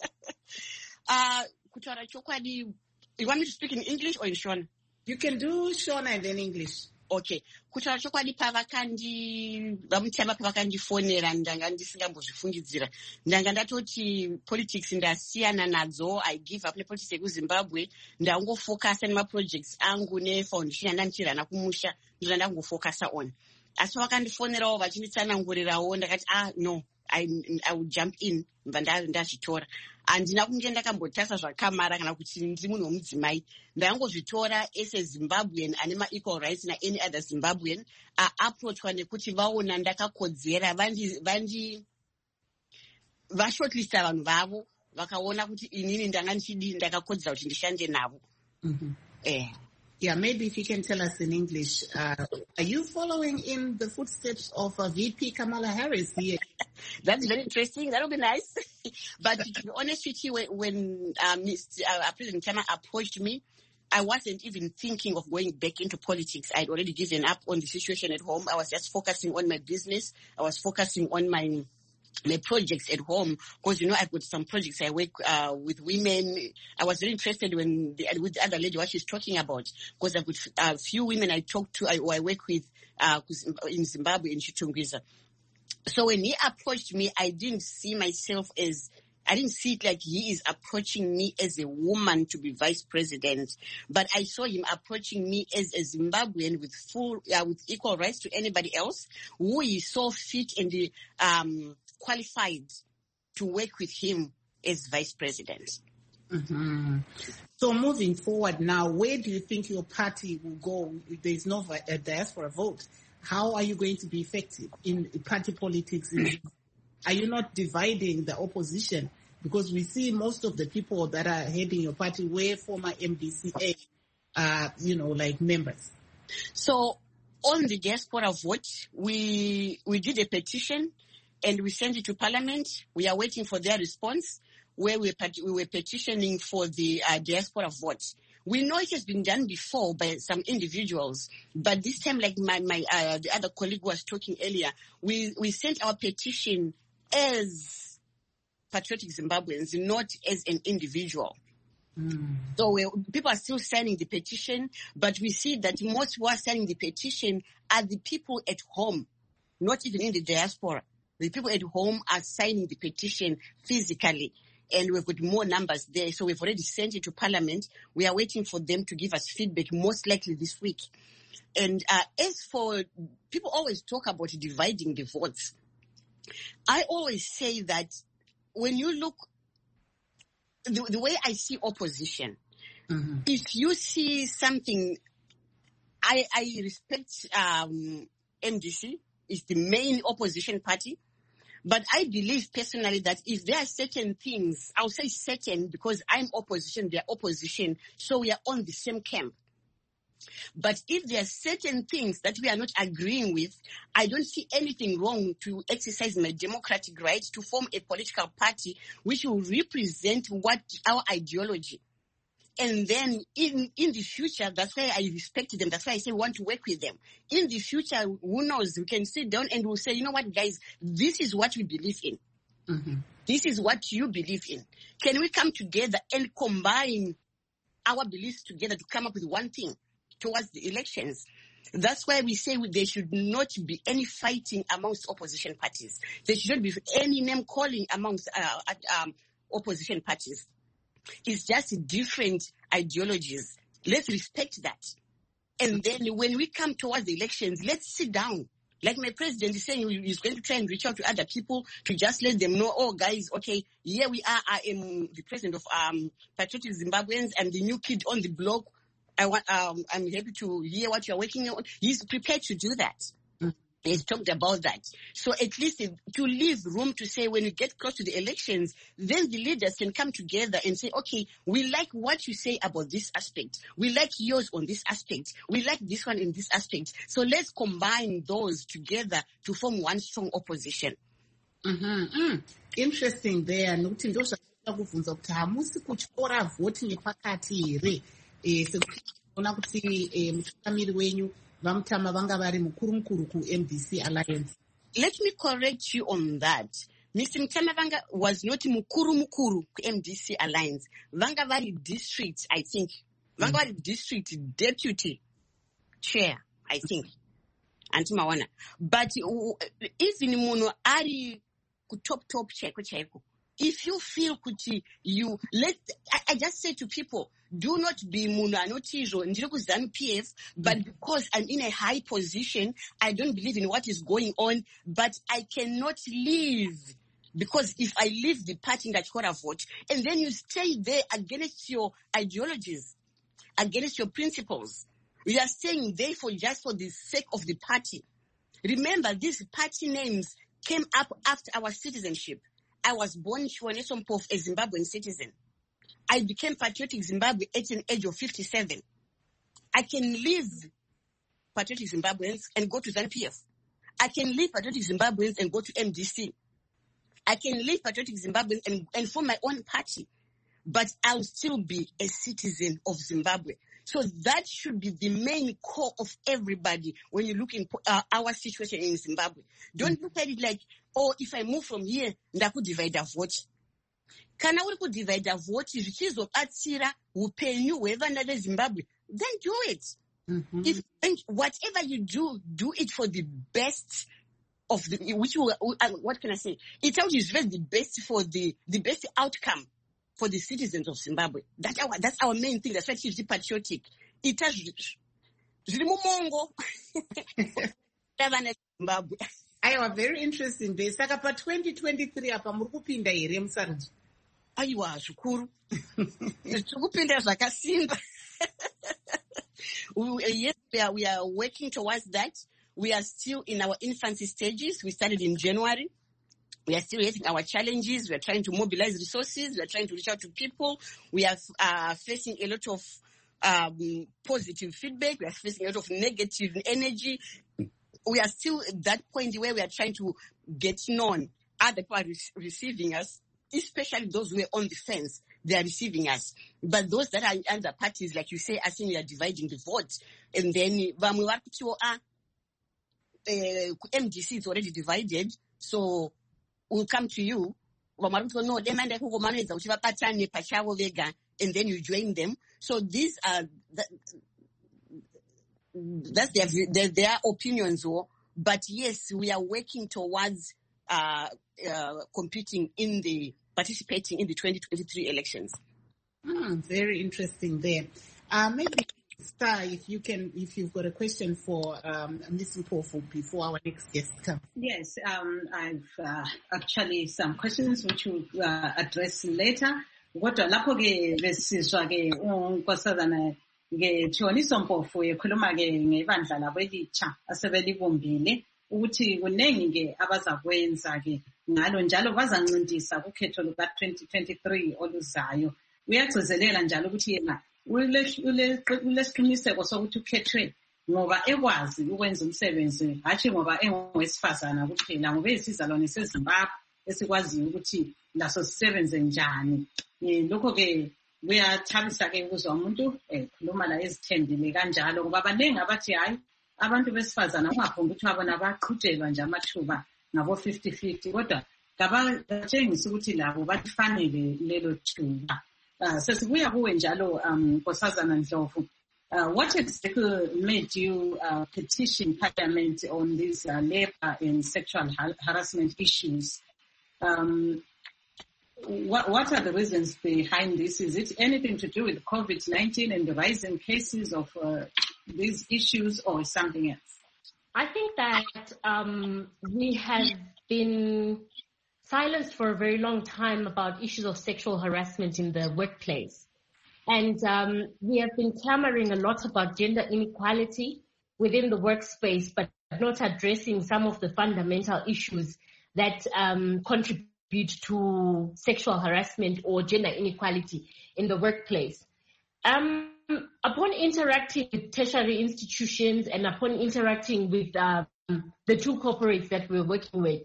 S4: Kutaura chokwadi, you want me to speak in English or in Shona?
S2: You can do Shona and then English.
S4: Okay. Kutaura chokwadi vamutema pavakandifonera ndanga ndisingambozvifungidzira. Ndanga ndatoti politics ndasiyana nadzo, I give up nepolitics yekuZimbabwe, ndangofocasa nemaprojects angu nefoundation yandandichirana kumusha, ndozva ndangofocasa on. Asi vakandifonerawo vachinditsanangurirawo, ndakati no, I will jump in, ndazvitora. Handina kunge ndakambotarisa zvakamara kana kuti ndiri munhu womudzimai. Ndangozvitora as a Zimbabwean ane ma-equal rights na any other Zimbabwean, approachwa nekuti vaona ndakakodzera, vashortlista vanhu vavo, vakaona kuti inini ndanga ndakakodzera kuti ndishande navo.
S2: Yeah, maybe if you can tell us in English, are you following in the footsteps of VP Kamala Harris here?
S4: That's very interesting. That would be nice. But to be honest with you, when President Chama approached me, I wasn't even thinking of going back into politics. I'd already given up on the situation at home. I was just focusing on my business. I was focusing on my projects at home, because I've got some projects I work with women. I was very interested with the other lady what she's talking about, because I've got a few women I talk to or I work with in Zimbabwe, in Chitungwiza. So when he approached me, I didn't see it like he is approaching me as a woman to be vice president, but I saw him approaching me as a Zimbabwean with with equal rights to anybody else, who he saw fit and qualified to work with him as vice president.
S2: So moving forward now, where do you think your party will go? There is no diaspora vote. How are you going to be effective in party politics? Are you not dividing the opposition? Because we see most of the people that are heading your party were former MDCA, like members.
S4: So on the diaspora vote, we did a petition and we sent it to Parliament. We are waiting for their response. where we were petitioning for the diaspora vote. We know it has been done before by some individuals, but this time, like the other colleague was talking earlier, we sent our petition as Patriotic Zimbabweans, not as an individual. So people are still signing the petition, but we see that most who are signing the petition are the people at home, not even in the diaspora. The people at home are signing the petition physically, and we've got more numbers there. So we've already sent it to Parliament. We are waiting for them to give us feedback, most likely this week. And as for people always talk about dividing the votes, I always say that when you look, the way I see opposition, if you see something, I respect MDC is the main opposition party, but I believe personally that if there are certain things, I'll say certain because I'm opposition, they're opposition, so we are on the same camp. But if there are certain things that we are not agreeing with, I don't see anything wrong to exercise my democratic right to form a political party which will represent what our ideology. And then in the future, that's why I respect them. That's why I say I want to work with them. In the future, who knows, we can sit down and we'll say, you know what, guys, this is what we believe in. This is what you believe in. Can we come together and combine our beliefs together to come up with one thing towards the elections? That's why we say there should not be any fighting amongst opposition parties. There should not be any name calling amongst opposition parties. It's just different ideologies. Let's respect that. And then when we come towards the elections, let's sit down. Like my president is saying, he's going to try and reach out to other people to just let them know, oh, guys, okay, here we are. I am the president of Patriotic Zimbabweans. I'm the new kid on the block. I'm happy to hear what you're working on. He's prepared to do that. He's talked about that. So at least to leave room to say when we get close to the elections, then the leaders can come together and say, okay, we like what you say about this aspect. We like yours on this aspect. We like this one in this aspect. So let's combine those together to form one strong opposition.
S2: Interesting there. Nokuti ndozvakuda kuvhunza kuti hamusi kutyora vhoti nepakati here. Sekuona kuti mutungamiri wenyu vamutama vanga vari mukuru ku-MDC Alliance.
S4: Let me correct you on that. Mr. Mtamavanga was not mukuru ku-MDC Alliance. Vanga vari district, I think. Vanga vari district deputy chair, I think. Antimawana. But even munhu ari ku top chaiko. If you feel kuti I just say to people, do not be munhu anotizo ndiri kuZANU-PF, but because I'm in a high position, I don't believe in what is going on, but I cannot leave. Because if I leave the party that got a vote, and then you stay there against your ideologies, against your principles, you are staying there just for the sake of the party. Remember, these party names came up after our citizenship. I was born Shwaneso Mpofu, a Zimbabwean citizen. I became Patriotic Zimbabwe at an age of 57. I can leave Patriotic Zimbabweans and go to ZANU-PF. I can leave Patriotic Zimbabweans and go to MDC. I can leave Patriotic Zimbabweans and form my own party. But I'll still be a citizen of Zimbabwe. So that should be the main core of everybody when you look in our situation in Zimbabwe. Don't look at it like, oh, if I move from here, ndaku divide a vote. Kana uri kudivide a vote zvichizobatsira upenyu hwevana veZimbabwe, then do it. And whatever you do it for the best of the, what can I say? It's how you invest the best for the best outcome for the citizens of Zimbabwe. That's our main thing. That's why it's patriotic. It has Zimbabwe.
S2: Aiwa, very interesting. Saka pa 2023 apa muri kupinda here musarudzo?
S4: Aiwa, zvikuru. Tikupinda zvakasimba. Yes, we are working towards that. We are still in our infancy stages. We started in January. We are still having our challenges. We are trying to mobilize resources. We are trying to reach out to people. We are facing a lot of positive feedback. We are facing a lot of negative energy. We are still at that point where we are trying to get known. Other people are receiving us. especially those who are on the fence, they are receiving us. But those that are under parties, like you say, I think they are dividing the vote. And then MDC is already divided, so we'll come to you. And then you join them. So these are that's their opinions. But yes, we are working towards participating in the 2023 elections.
S2: Very interesting there. Maybe Star, if you've got a question for Ms. Mpofu before our next guest comes.
S1: Yes, I've actually some questions which we'll address later. Kodwa lapho ke besizwa ke unkosazana ke Thoniso Mpofu ekhuluma ke ngebandla labo elitsha asebelibumbile ukuthi kunengi ke abazakwenza ke ngalo njalo bazancindisa kukhetho luka 2023 oluzayo. Uyagcizelela njalo ukuthi yena ulesiqiniseko sokuthi ukhethwe ngoba ekwazi ukwenza umsebenzi hatshi ngoba engowesifazana kuphela ngoba esizalwane seZimbabwe esikwaziyo ukuthi laso sisebenze njani. Lokho ke kuyathabisa ke ukuzwa umuntu khuluma la ezithembile kanjalo ngoba abaningi abathi hayi abantu besifazana ungaphonga ukuthi wabona baqhutshelwa nje amathuba ngabo 50-50 kodwa kabatshengisa ukuthi labo bafanele lelo thuba. Sesibuya kuwe njalo Nkosazana Ndlovu. What exactly made you petition Parliament on these labor and sexual harassment issues? What are the reasons behind this? Is it anything to do with COVID-19 and the rising cases of these issues, or something else?
S3: I think that we have been silenced for a very long time about issues of sexual harassment in the workplace. And we have been clamoring a lot about gender inequality within the workspace, but not addressing some of the fundamental issues that contribute to sexual harassment or gender inequality in the workplace. Upon interacting with tertiary institutions and upon interacting with the two corporates that we're working with,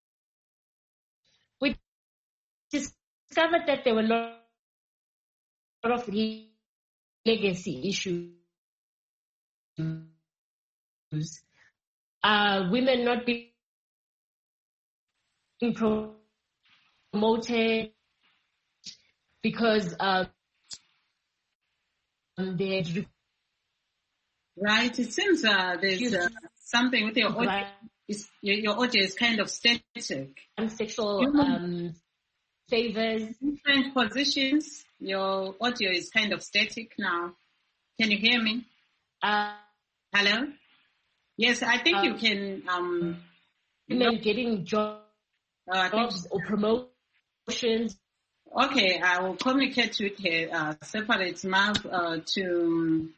S3: we discovered that there were a lot of legacy issues. Women not being promoted because they
S1: right. It seems there's something with your audio. Your audio is kind of static.
S3: Sexual favors.
S1: Different positions. Your audio is kind of static now. Can you hear me? Hello? Yes, I think you can.
S3: Getting jobs or promotions.
S1: Okay, I will communicate with her, separate Mav to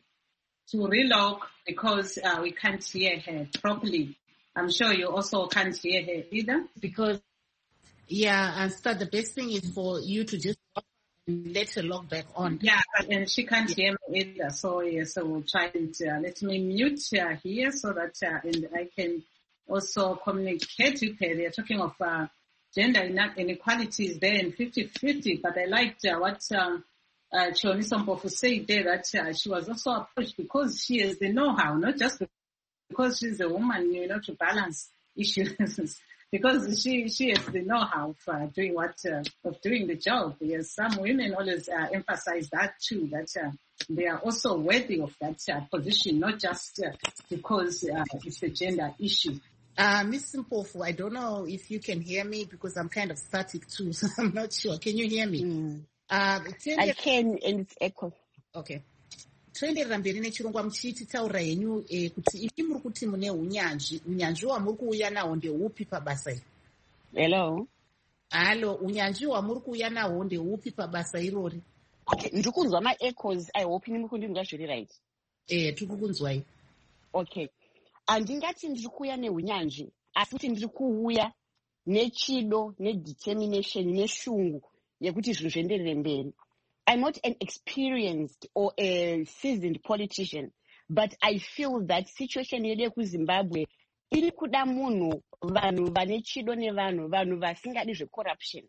S1: relog because we can't hear her properly. I'm sure you also can't hear her either.
S3: Because
S2: and Star, the best thing is for you to just let her log back on.
S1: Yeah, and she can't hear me either. So we'll try and let me mute her here so that and I can also communicate with her. They're talking of gender inequalities there in 50-50, but I liked what Thoniso Mpofu said there, that she was also approached because she has the know-how, not just because she's a woman, to balance issues, because she has the know-how for doing of doing the job. Yes, some women always emphasize that too, that they are also worthy of that position, not just because it's a gender issue.
S2: Ms. Mpofu, I don't know if you can hear me because I'm kind of static too, so I'm not sure. Can you hear me?
S4: I can, and it's echo.
S2: Okay. Toenderera mberi nechirongwa muchitaura henyu kuti imi muri kuti mune unyanzvi wamuri kuuya nawo ndeupi pabasa iri?
S4: Hello.
S2: Halo, unyanzvi wamuri kuuya nawo ndeupi pabasa irori?
S4: Okay, ndiri kunzwa ma-echoes. I hope muri kundinzwa zviri right.
S2: Tiri kukunzwai.
S4: Okay. Handingati ndiri kuuya neunyanzvi, asi kuti ndiri kuuya nechido, nedetermination, neshungu yekuti zvinhu zvienderere mberi. I'm not an experienced or a seasoned politician, but I feel that situation yedu yekuZimbabwe iri kuda munhu, vanhu vane chido nevanhu, vanhu vasingadi zvecorruption.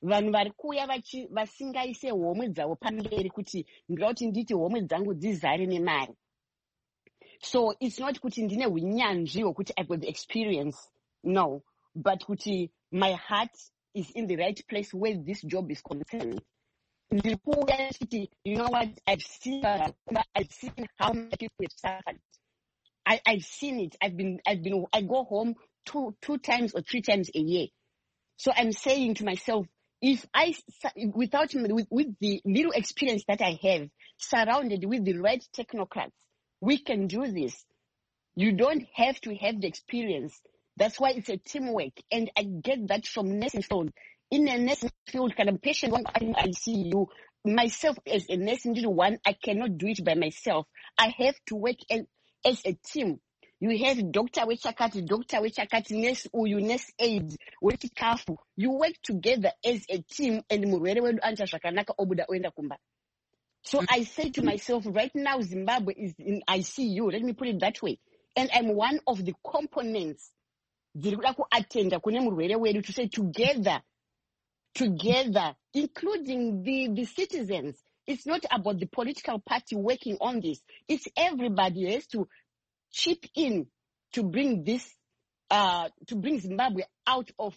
S4: vanhu vari kuuya vasingaise homwe dzavo pamberi kuti ndoda kuti nditi homwe dzangu dzizare nemari. So it's not kuti ndine hunyanzvi hwekuti I've got the experience, no, but kuti my heart is in the right place where this job is concerned. You know what, I've seen how many people have suffered. I've seen it. I go home two times or 3 times a year. So I'm saying to myself, if with the little experience that I have, surrounded with the right technocrats, we can do this. You don't have to have the experience. That's why it's a teamwork. And I get that from nursing field. In a nursing field, kind of patient one, I see you. Myself as a nursing one, I cannot do it by myself. I have to work as a team. You have doctor wechakati, nurse uyu, nurse aid, wechikafu. You work together as a team and murwere wedu anta zvakanaka obuda oenda kumba. So I say to myself, right now Zimbabwe is in ICU. Let me put it that way. And I'm one of the components to say together, including the citizens. It's not about the political party working on this. It's everybody has to chip in to bring this, to bring Zimbabwe out of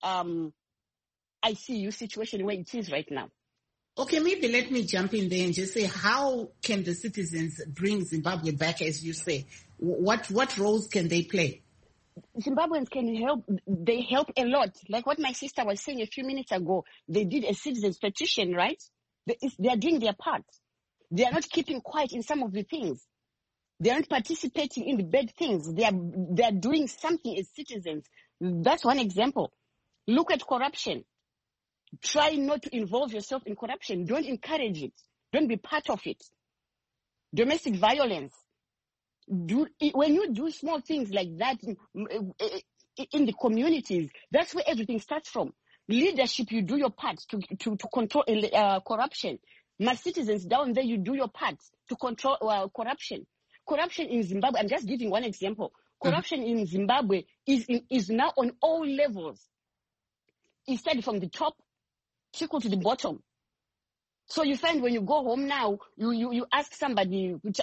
S4: ICU situation where it is right now.
S2: Okay, maybe let me jump in there and just say, how can the citizens bring Zimbabwe back, as you say? What roles can they play?
S4: Zimbabweans can help. They help a lot. Like what my sister was saying a few minutes ago, they did a citizens petition, right? They are doing their part. They are not keeping quiet in some of the things. They are not participating in the bad things. They are doing something as citizens. That's one example. Look at corruption. Try not to involve yourself in corruption. Don't encourage it. Don't be part of it. Domestic violence. When you do small things like that in the communities, that's where everything starts from. Leadership, you do your part to control corruption. My citizens down there, you do your part to control corruption. Corruption in Zimbabwe, I'm just giving one example. Corruption in Zimbabwe is now on all levels. It started from the top, trickle to the bottom. So you find when you go home now, you ask somebody, it's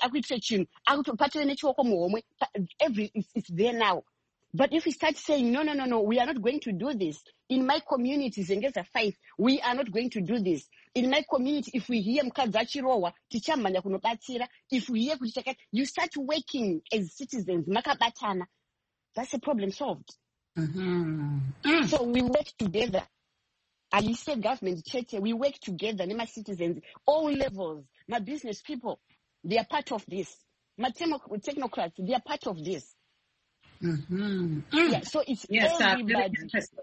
S4: there now. But if we start saying, no, we are not going to do this. In my community, Zengeza 5, we are not going to do this. In my community, if we hear Mkazachirowa, if we hear, you start working as citizens, Makabatana. That's a problem solved. So we work together. I say government, church, we work together, my citizens, all levels, my business people, they are part of this. My technocrats, they are part of this. Yeah, so it's everybody.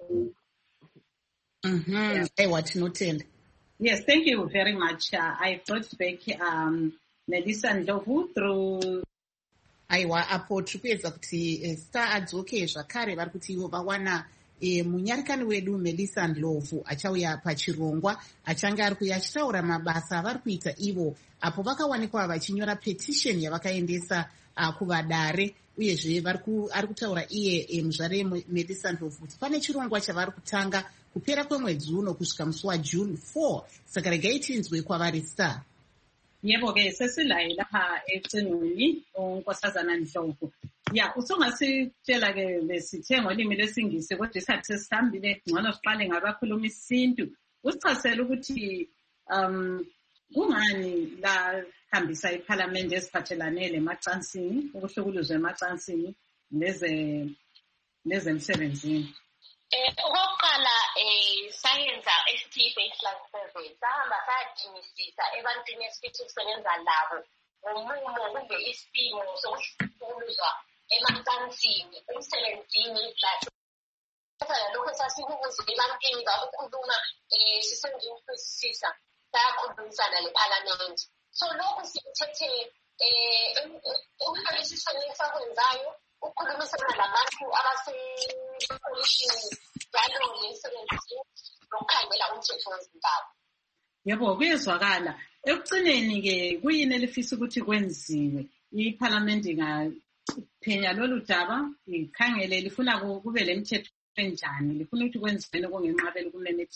S1: Yes, thank you very much. I brought back Melissa Ndlovu through.
S2: Aiwa, apo trikuedza kuti Star adzoke zvakare vari kuti ivo vawana munyarikani wedu Melissa Ndlovu achauya pachirongwa achange ari kuya achitaura mabasa avari kuita ivo apo vakawanikwa vachinyora petition yavakaendesa kuvadare uyezve ari kutaura iye muzvare Melissa Ndlovu kuti pane chirongwa chavari kutanga kupera kwemwedzi uno kusvika musi waJune 4. Saka regai tinzwe kwavari Star.
S1: Yebo ke sesilayi lapha ecingweni unkosazana Ndlovu. Ya usungasitshela ke lesithe ngolimi lesingisi kodwa isikhathi sesihambile ngcono siqale ngabakhuluma isintu. Usichazela ukuthi kungani la hambisa iParliament esiphathelane lemacansini ukuhlukuluzwa emacansini nezemsebenzini.
S5: Okokuqala sayenza ST baseline survey sahamba sadingisisa ebantwini esifithi kusebenza labo ngomumo kumbe isimo sokuhlukuluzwa emacansini emsebenzini lokho sasikubuza ebantwini bakukhuluma sisenzini ukuzwisisa sayakhulumisana leParliament. So lokho sikuthethe ukubalisisweni esakwenzayo ukukhulumisana labantu abasepolishini njalo ngemsebenzini nokukhangela umthetho weZimbabwe.
S1: Yebo kuyezwakala. Ekugcineni ke kuyini elifisa ukuthi kwenziwe? iParliament ingaphenya lolu daba ikhangele lifuna kube lemthetho enjani lifuna ukuthi kwenziwe kongenqabela ukumemetheka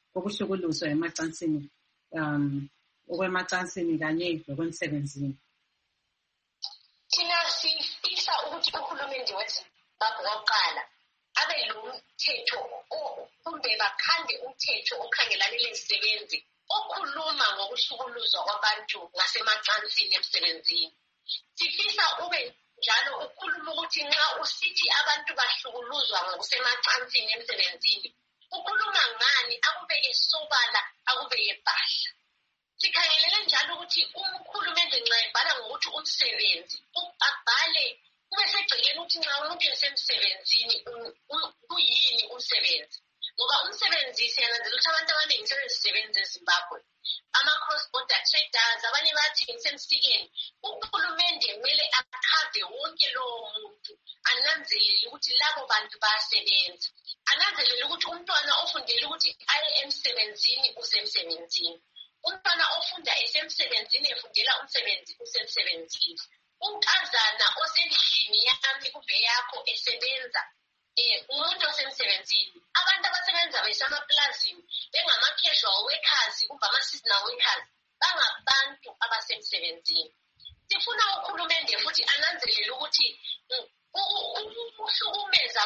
S1: kokuhlukuluzwa emacansini okwemacansini kanye nokwemsebenzini.
S5: Thina sifisa ukuthi uhulumende weZimbabwe wokuqala abe lomthetho kumbe bakhande umthetho okhangelane lezisebenzi okhuluma ngokuhlukuluzwa kwabantu ngasemacansini emsebenzini. Sifisa ube njalo ukhuluma ukuthi nxa usithi abantu bahlukuluzwa ngokusemacansini emsebenzini ukhuluma ngani, akubeke sobala, akubeke bahla. Sikhangelele njalo ukuthi umkhulumende nxa ebhala ngokuthi umsebenzi abhale kube segcekeni ukuthi nxa umuntu esemsebenzini kuyini umsebenzi. Ngoba umsebenzi siyananzela ukuthi abantu abaningi sebezisebenzi eZimbabwe, ama-cross border traders, abanye bathi ngisemsikeni. Uhulumende kumele akhave wonke lowo muntu, ananzelele ukuthi labo bantu bayasebenza, ananzelele ukuthi umntwana ofundele ukuthi aye emsebenzini usemsebenzini, umntwana ofunda esemsebenzini efundela umsebenzi usemsebenzini, unkazana osendlini yami kumbe yakho esebenza umuntu osemsebenzini. Abantu abasebenza besemaplazini bengama-casual workers kumbe ama-seasonal workers bangabantu abasemsebenzini. Sifuna uhulumende futhi ananzelele ukuthi ukuhlukumeza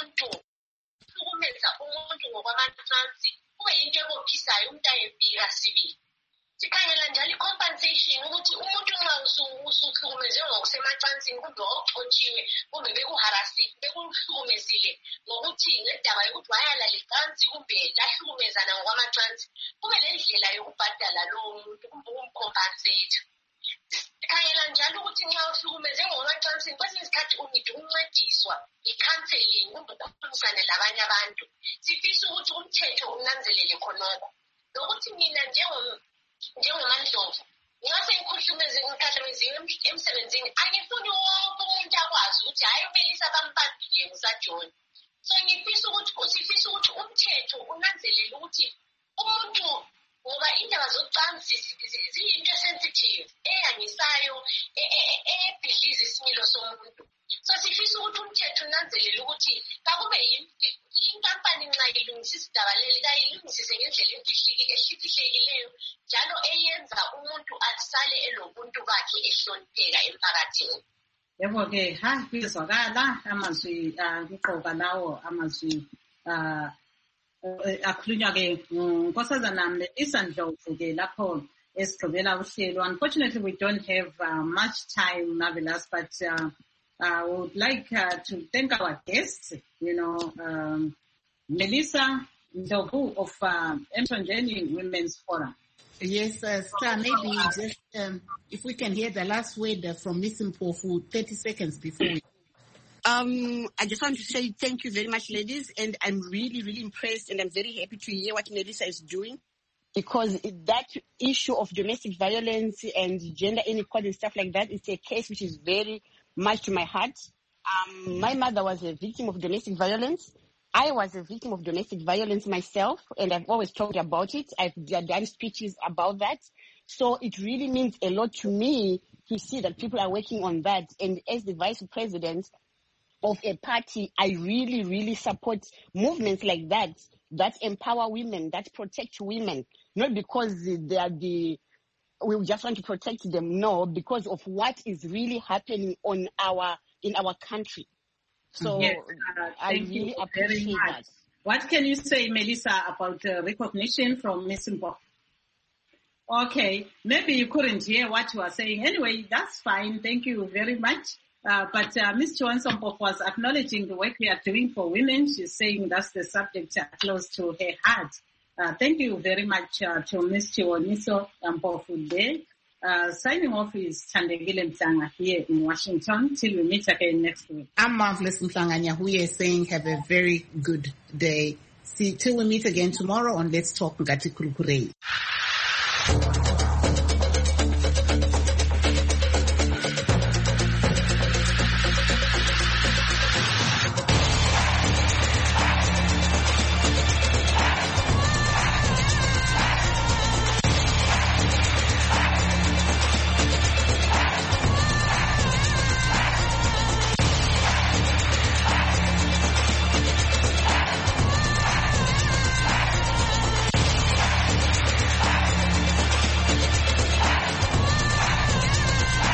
S5: umuntu ngokwamacansi kube yinto ebophisayo, umuntu ayebika sibili. Sikhangela njalo i-compensation ukuthi umuntu nxa usuhlukumezwe ngokusemacansini kumbe wawuxotshiwe kumbe bekuharasile bekuhlukumezile ngokuthi ngendaba yokuthi wayalala icansi kumbe lahlukumezana ngokwamacansi, kube lendlela yokubhadala lowo muntu kumbe ukumcompensate. Sikhangela njalo ukuthi nxa uhlukumeze ngokwamacansini kwesinye isikhathi unida ukuncediswa i-counseling kumbe ukukhulumisana labanye abantu. Sifisa ukuthi umthetho unanzelele khonokho nokuthi mina njengoMandlovu ngase ngikhahlameziwe emsebenzini angifuni wonke umuntu akwazi ukuthi hayi uMelisa bambambile ngusaJohn. So sifisa ukuthi umthetho unanzelele ukuthi umuntu, ngoba indaba zocansi ziyinto sensitive eyangisayo ebhidliza isimilo somuntu. So sifisa ukuthi umthetho unanzelele ukuthi kakube inkampani nxa ilungisisa idaba leli kayilungisise ngendlela ehliphileyo njalo eyenza umuntu asale elobuntu bakhe ehlonipheka emphakathini.
S1: Yebo-ke kuyezwakala amazwi kuqoka lawo amazwi akhulunywa-ke Nkosazana Melisa Ndlovu-ke lapho esigqibela uhlelo. Unfortunately, we don't have much time, Marvelous, but I would like to thank our guests, Melisa Ndlovu of Emthonjeni Women's Forum.
S2: Yes, Star, maybe just if we can hear the last word from Ms. Mpofu, 30 seconds before we...
S4: I just want to say thank you very much, ladies, and I'm really, really impressed, and I'm very happy to hear what Melisa is doing, because that issue of domestic violence and gender inequality and stuff like that is a case which is very much to my heart. My mother was a victim of domestic violence. I was a victim of domestic violence myself, and I've always talked about it. I've done speeches about that. So it really means a lot to me to see that people are working on that. And as the vice president of a party, I really, really support movements like that empower women, that protect women, not because they are we just want to protect them, no, because of what is really happening in our country. So
S1: yes,
S4: I really appreciate that.
S1: What can you say, Melisa, about recognition from Ms. Mpofu? Okay, maybe you couldn't hear what you were saying. Anyway, that's fine. Thank you very much. But Ms. Johnson Mpofu was acknowledging the work we are doing for women. She's saying that's the subject close to her heart. Thank you very much to Ms. Chiwoniso Mpofu there. Signing off is Thandekile Mhlanga here in Washington. Till we meet again next week.
S2: I'm Marvelous Mhlanga Nyahuye saying have a very good day. Till we meet again tomorrow on Let's Talk Ngati Kulukurei.